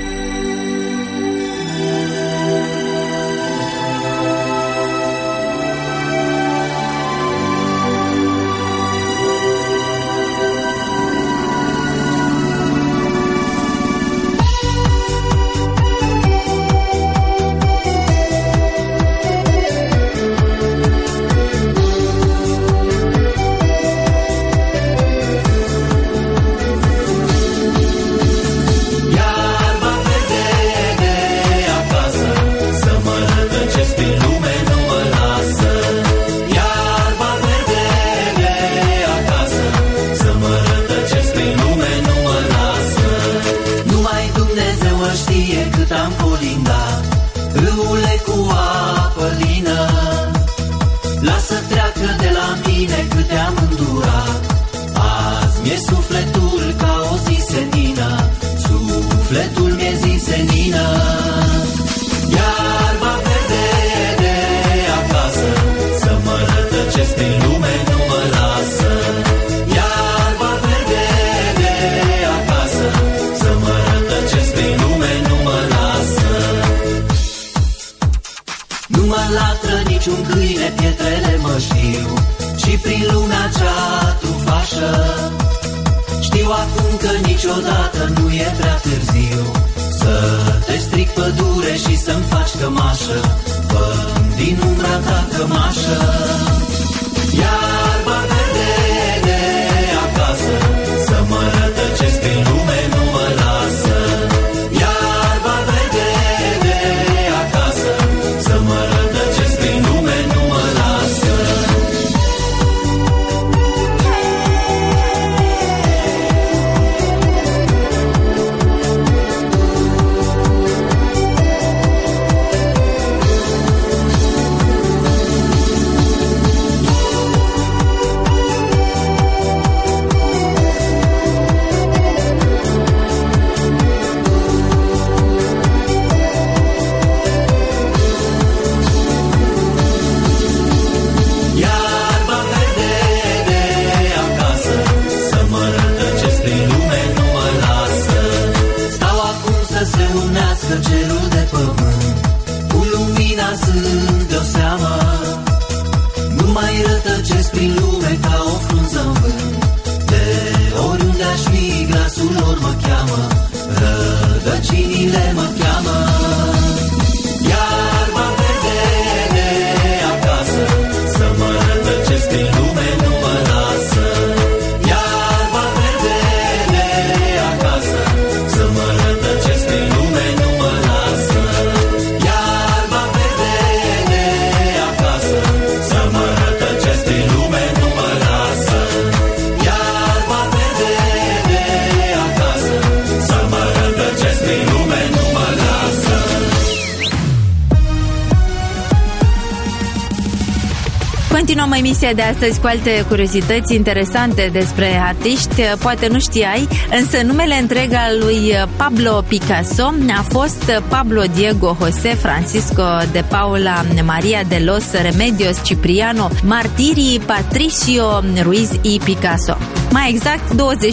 Continuăm emisia de astăzi cu alte curiozități interesante despre artiști. Poate nu știai, însă numele întreg al lui Pablo Picasso a fost Pablo Diego José Francisco de Paula María de los Remedios Cipriano Martiri Patricio Ruiz y Picasso. Mai exact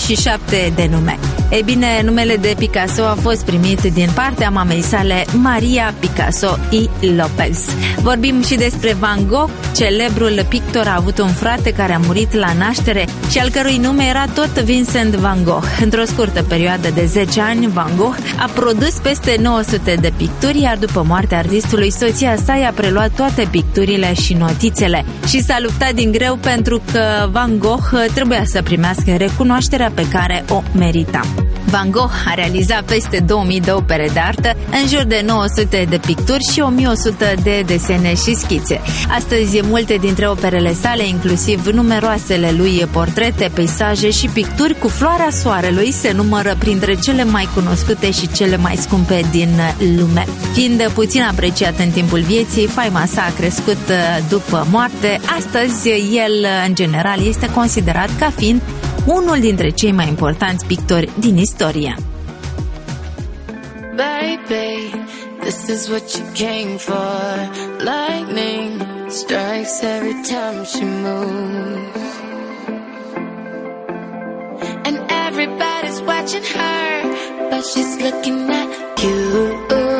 27 de nume. Ei bine, numele de Picasso a fost primit din partea mamei sale, Maria Picasso y López. Vorbim și despre Van Gogh. Celebrul pictor a avut un frate care a murit la naștere și al cărui nume era tot Vincent Van Gogh. Într-o scurtă perioadă de 10 ani, Van Gogh a produs peste 900 de picturi, iar după moartea artistului, soția sa i-a preluat toate picturile și notițele și s-a luptat din greu pentru că Van Gogh trebuia să primească recunoașterea pe care o merita. Van Gogh a realizat peste 2000 de opere de artă, în jur de 900 de picturi și 1100 de desene și schițe. Astăzi, multe dintre operele sale, inclusiv numeroasele lui portrete, peisaje și picturi cu floarea soarelui, se numără printre cele mai cunoscute și cele mai scumpe din lume. Fiind puțin apreciat în timpul vieții, faima sa a crescut după moarte. Astăzi, el, în general, este considerat ca fiind unul dintre cei mai importanți pictori din istorie. Baby, this is what you came for. Lightning strikes every time she moves, and everybody's watching her, but she's looking at you.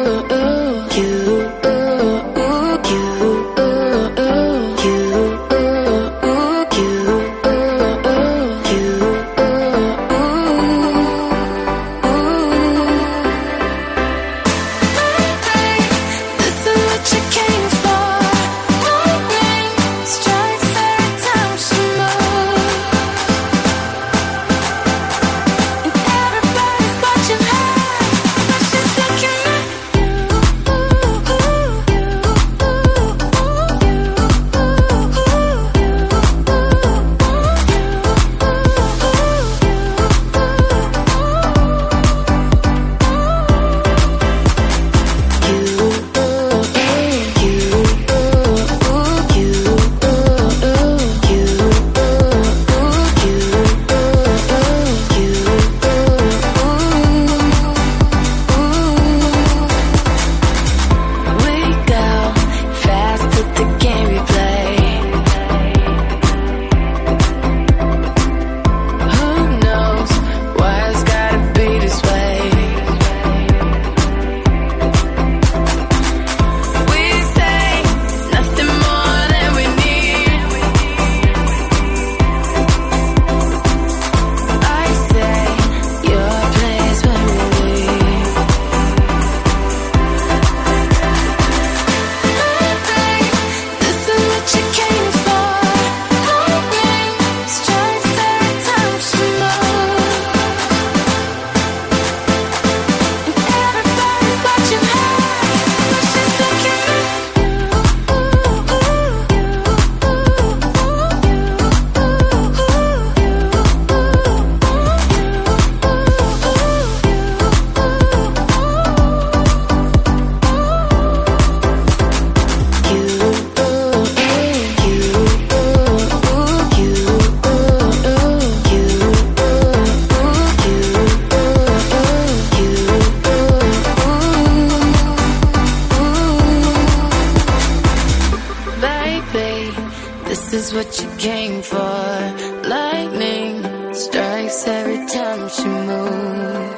is what you came for. Lightning strikes every time she moves.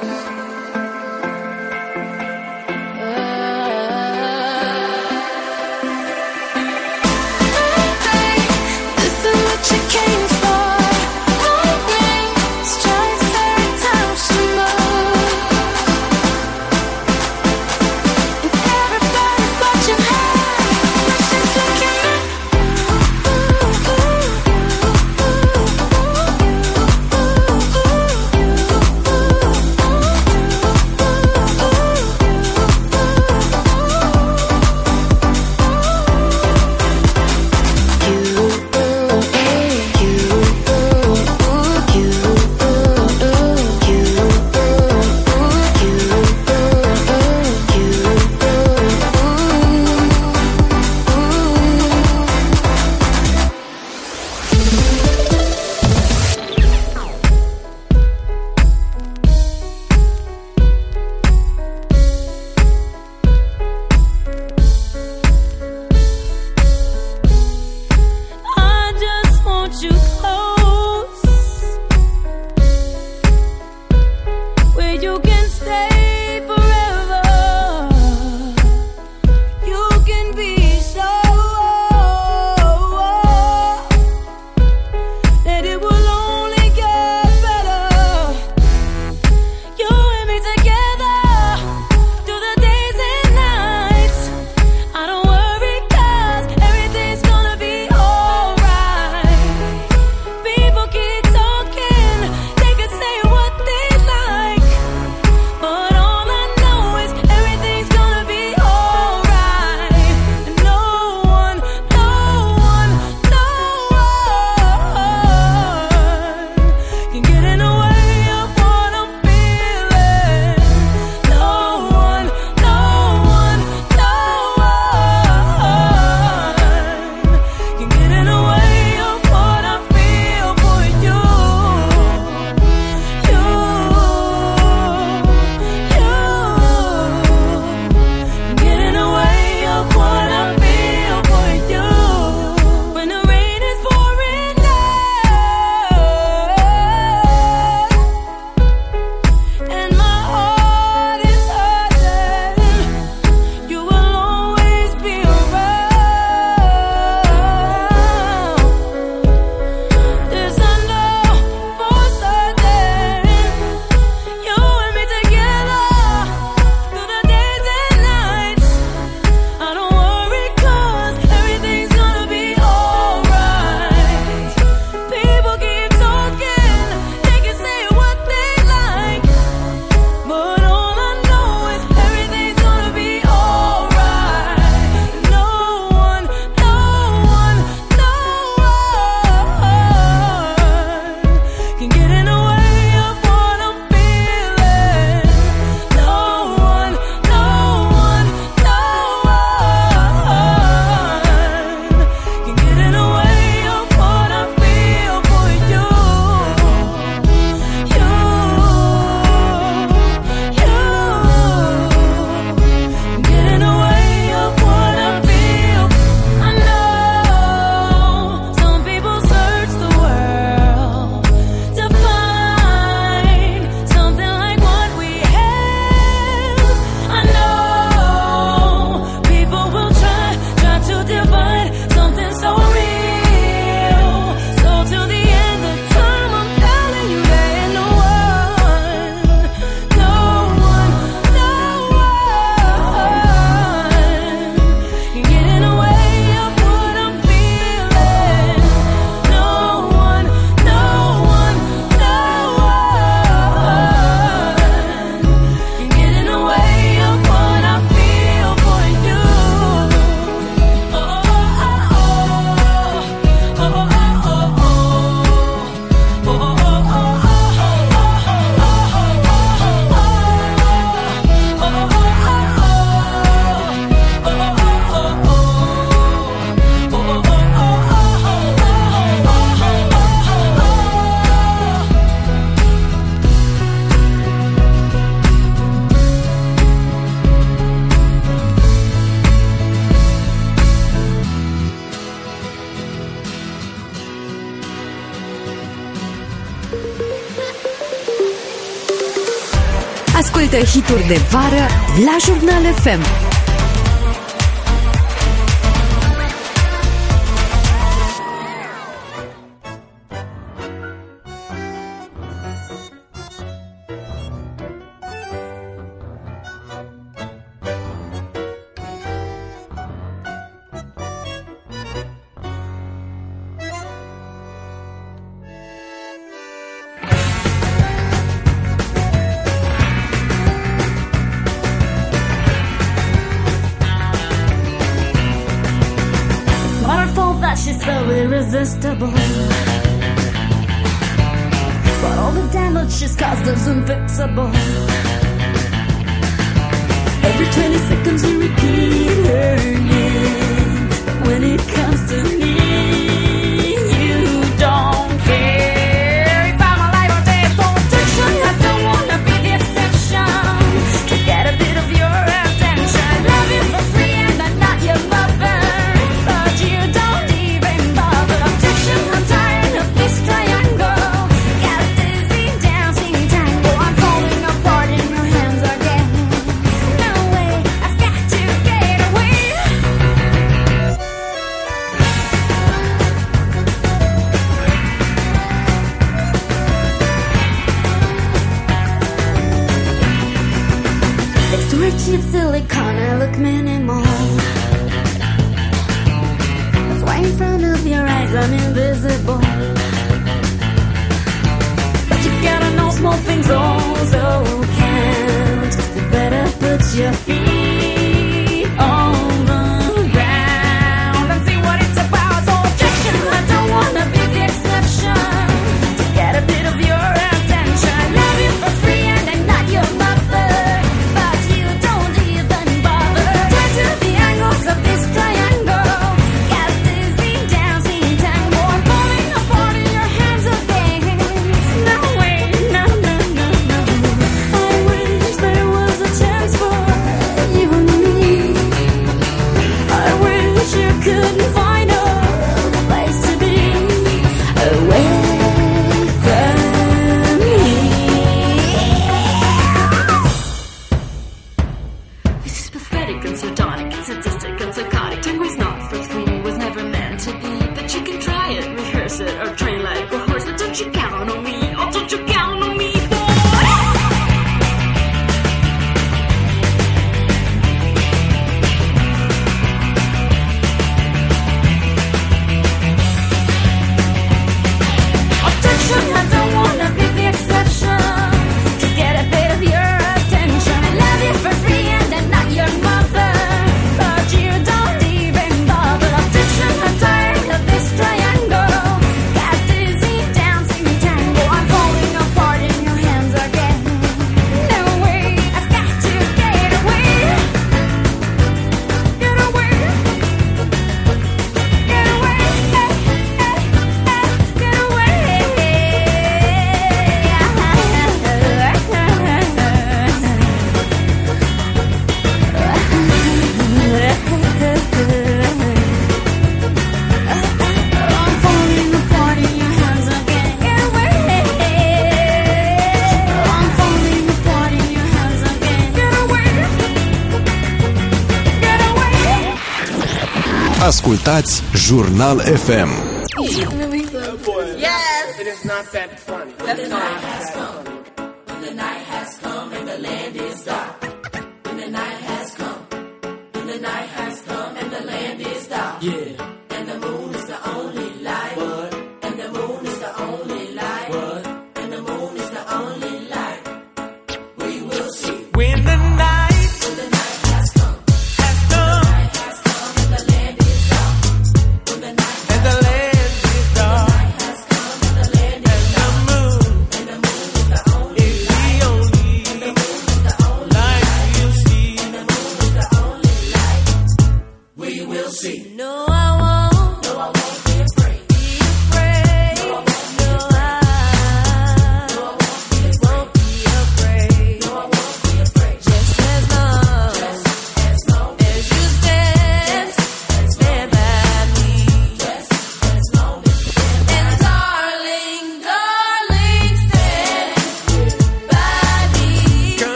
Ascultă hituri de vară la Jurnal FM. She's so irresistible, but all the damage she's caused is unfixable. Every 20 seconds you repeat her name, but when it comes to me, you don't care. If I'm alive or dead, for protection, I don't wanna be the exception. To get a bit of your attention, love you for free and I'm not your lover, but you don't. I'm tired of this triangle. Got a dizzy dancing tango. I'm falling apart in your hands again. No way, I've got to get away. Next to her cheap silicone, I look minimal. Right in front of your eyes, I'm invisible. But you gotta know small things also count. You better put your feet on the ground and see what it's about. So objection, I don't wanna be the exception. To get a bit of your attention, I love you for free and I'm not your mother, but you don't even bother. Try to the angles of this triangle. Couldn't find a place to be away from me. This is pathetic and sardonic and sadistic and psychotic. Tango's not for three, was never meant to be. But you can try it, rehearse it, or train like a horse. But don't you count on me, oh don't you count on me, boy. I don't wanna be the exception. To get a bit of your attention, I love you for free and I'm not your mother, but you don't even bother. Objection, I'm tired of this triangle. Got dizzy dancing tango. I'm falling apart in your hands again. No way, I've got to get away. Get away. Get away. Get away. Ascultați Jurnal FM. Yes! It is not that funny. That's not that funny. When the night has come and the land is dark. When the night has come. When the night has come and the land is dark. Yeah. And the moon is the only light. What? And the moon is the only light. What? And the moon is the only light. We will see. When the night has come. Has come. And the land is dark. When the night and the land is dark. has come and the land is dark. And the moon is the only light.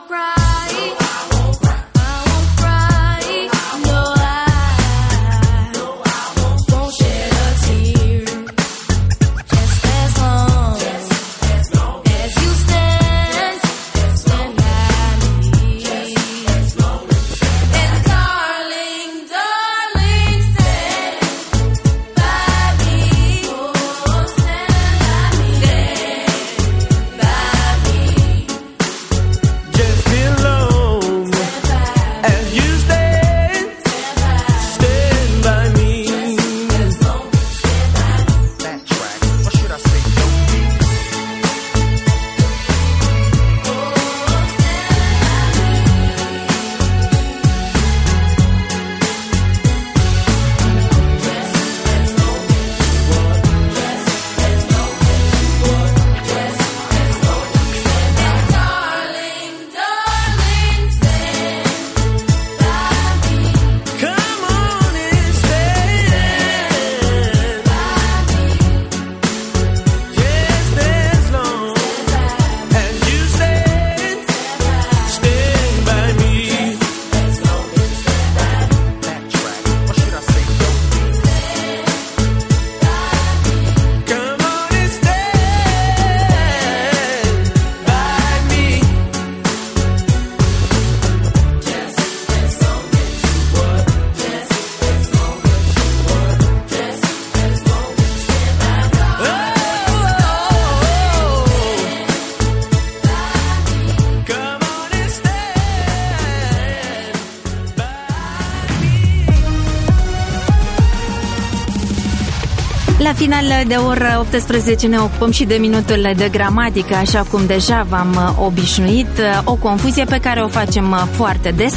La final de oră 18 ne ocupăm și de minutul de gramatică, așa cum deja v-am obișnuit. O confuzie pe care o facem foarte des: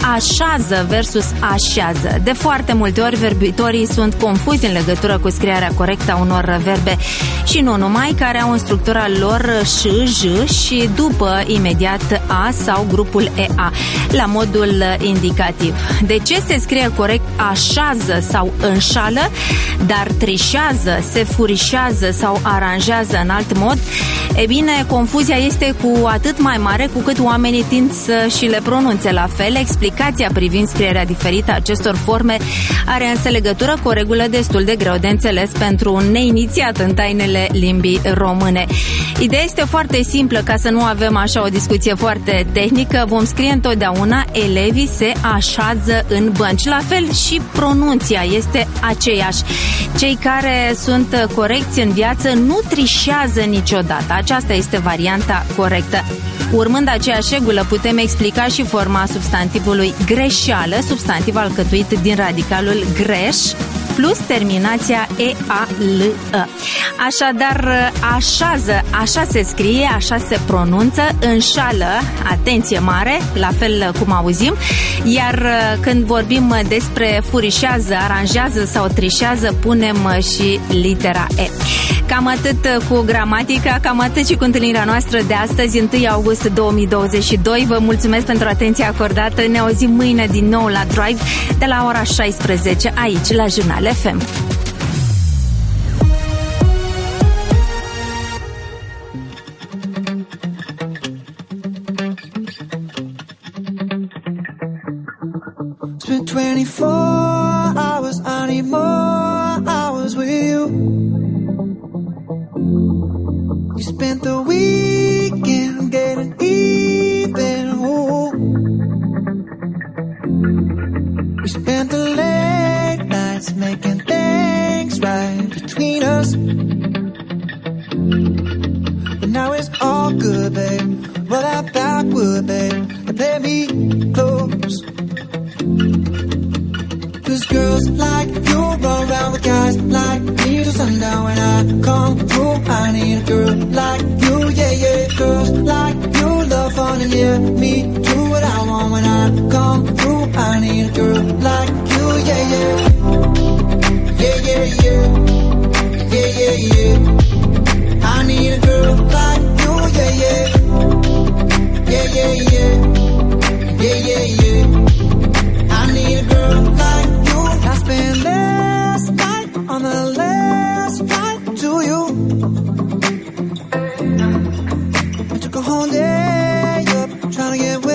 așează versus așează. De foarte multe ori vorbitorii sunt confuzi în legătură cu scrierea corectă a unor verbe și nu numai, care au în structura lor ș, j și după imediat a sau grupul ea, la modul indicativ. De ce se scrie corect așează sau înșală, dar trișează, se furișează sau aranjează în alt mod? E bine, confuzia este cu atât mai mare cu cât oamenii tind să și le pronunțe la fel. Explicația privind scrierea diferită a acestor forme are însă legătură cu o regulă destul de greu de înțeles pentru un neinițiat în tainele limbii române. Ideea este foarte simplă, ca să nu avem așa o discuție foarte tehnică. Vom scrie întotdeauna elevii se așează în bănci. La fel și pronunția este aceeași. Cei care sunt corecți în viață nu trișează niciodată. Aceasta este varianta corectă. Urmând aceeași regulă, putem explica și forma substantivului greșeală, substantiv alcătuit din radicalul greș plus terminația e-a-l-ă. Așadar, așează, așa se scrie, așa se pronunță, înșală, atenție mare, la fel cum auzim, iar când vorbim despre furișează, aranjează sau trișează, punem și litera E. Cam atât cu gramatica, cam atât și cu întâlnirea noastră de astăzi, 1 august 2022. Vă mulțumesc pentru atenția acordată. Ne auzim mâine din nou la Drive de la ora 16 aici la Jurnal FM. Spent 24 hours, I need more hours with you. You spent the weekend getting even. Ooh. We spent the late nights making things right between us. But now it's all good, babe. Roll that backward, babe, and play me close. 'Cause girls like you run around with guys like me till sundown. When I come through, I need a girl like you, yeah, yeah. Girls like you love fun and yeah, me do what I want. When I come through, I need a girl like you, yeah, yeah. Yeah, yeah, yeah. Yeah, yeah, yeah. I need a girl like you, yeah, yeah. Yeah, yeah, yeah. Yeah, yeah, yeah. I need a girl like you. I spent last night on the last flight to you. I took a whole day up trying to get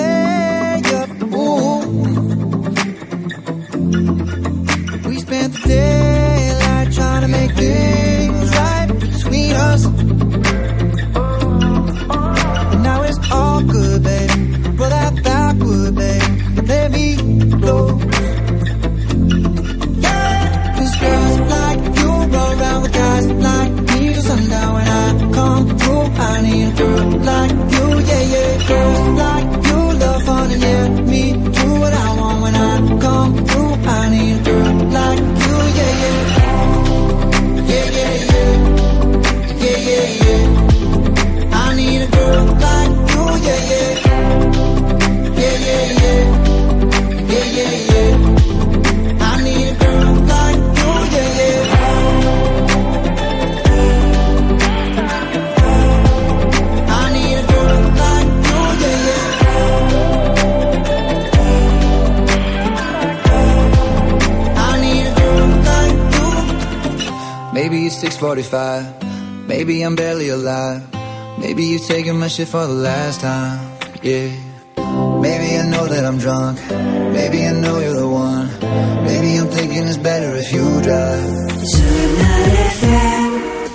6:45. Maybe I'm barely alive. Maybe you're taking my shit for the last time. Yeah. Maybe I know that I'm drunk. Maybe I know you're the one. Maybe I'm thinking it's better if you drive. Jurnal FM.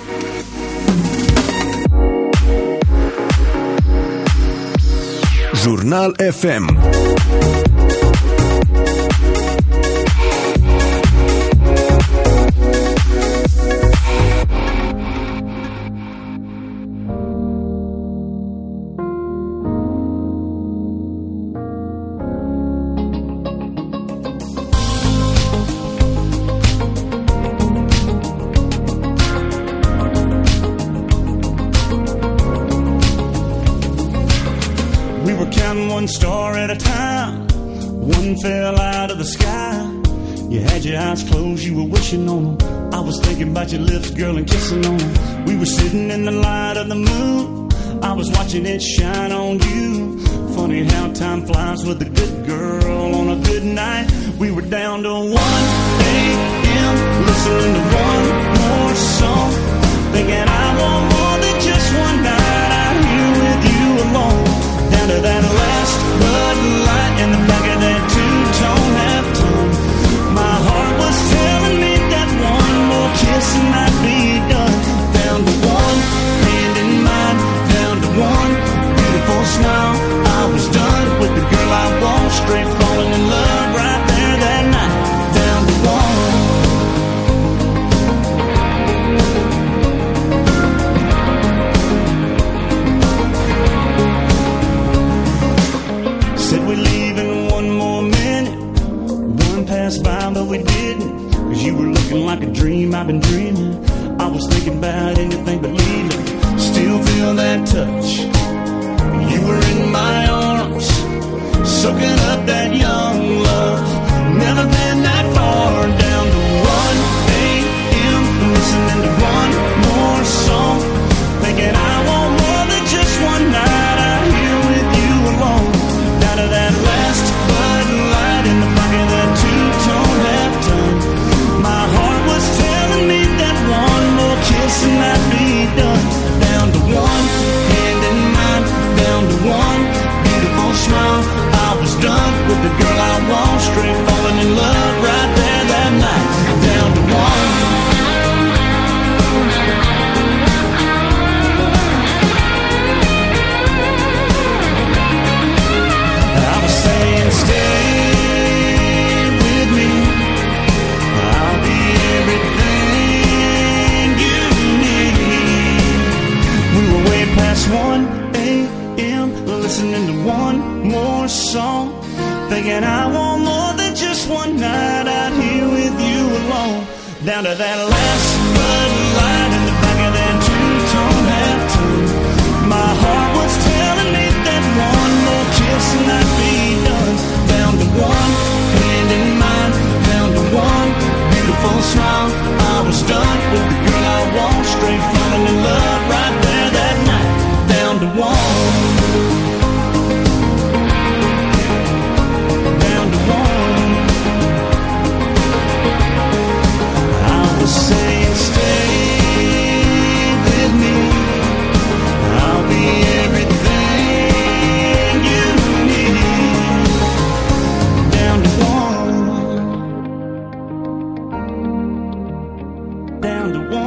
Jurnal FM. One star at a time, one fell out of the sky. You had your eyes closed, you were wishing on them. I was thinking about your lips, girl, and kissing on them. We were sitting in the light of the moon, I was watching it shine on you. Funny how time flies with a good girl on a good night. We were down to 1 a.m. listening to one more song, thinking I want more than just one night out here with you alone. Down to that last Bud Light in the back of that two-tone half-tone. My heart was telling me that one more kiss and I'd be done. Down to one hand in mine, down to one beautiful smile. I was done with the girl I want, straight falling in love right there that night. Down to one. Said we'd leave in one more minute. One passed by, but we didn't. Cause you were looking like a dream I've been dreaming. I was thinking about anything but leaving. Still feel that touch. You were in my arms, soaking up that young love. Never been that far. Down to 1 a.m. listening to one more song, thinking I want more than just one night out here with you alone. Down to that last Bud Light in the back of that two-tone half-tone. My heart was telling me that one more kiss and I'd be done. Down to one hand in mine, down to one beautiful smile. I was done with the girl I want, straight falling in love right there that night. Down to one. Past 1 a.m. listening to one more song, thinking I want more than just one night out here with you alone. Down to that last Bud Light in the back of that two-tone half-tone. My heart was telling me that one more kiss and I'd be done. Down to one hand in mine, down to one beautiful smile. I was done with the girl I want, straight falling in love right there that night. Down to one. Down to one. I was saying stay with me. I'll be everything you need. Down to one. Down to one.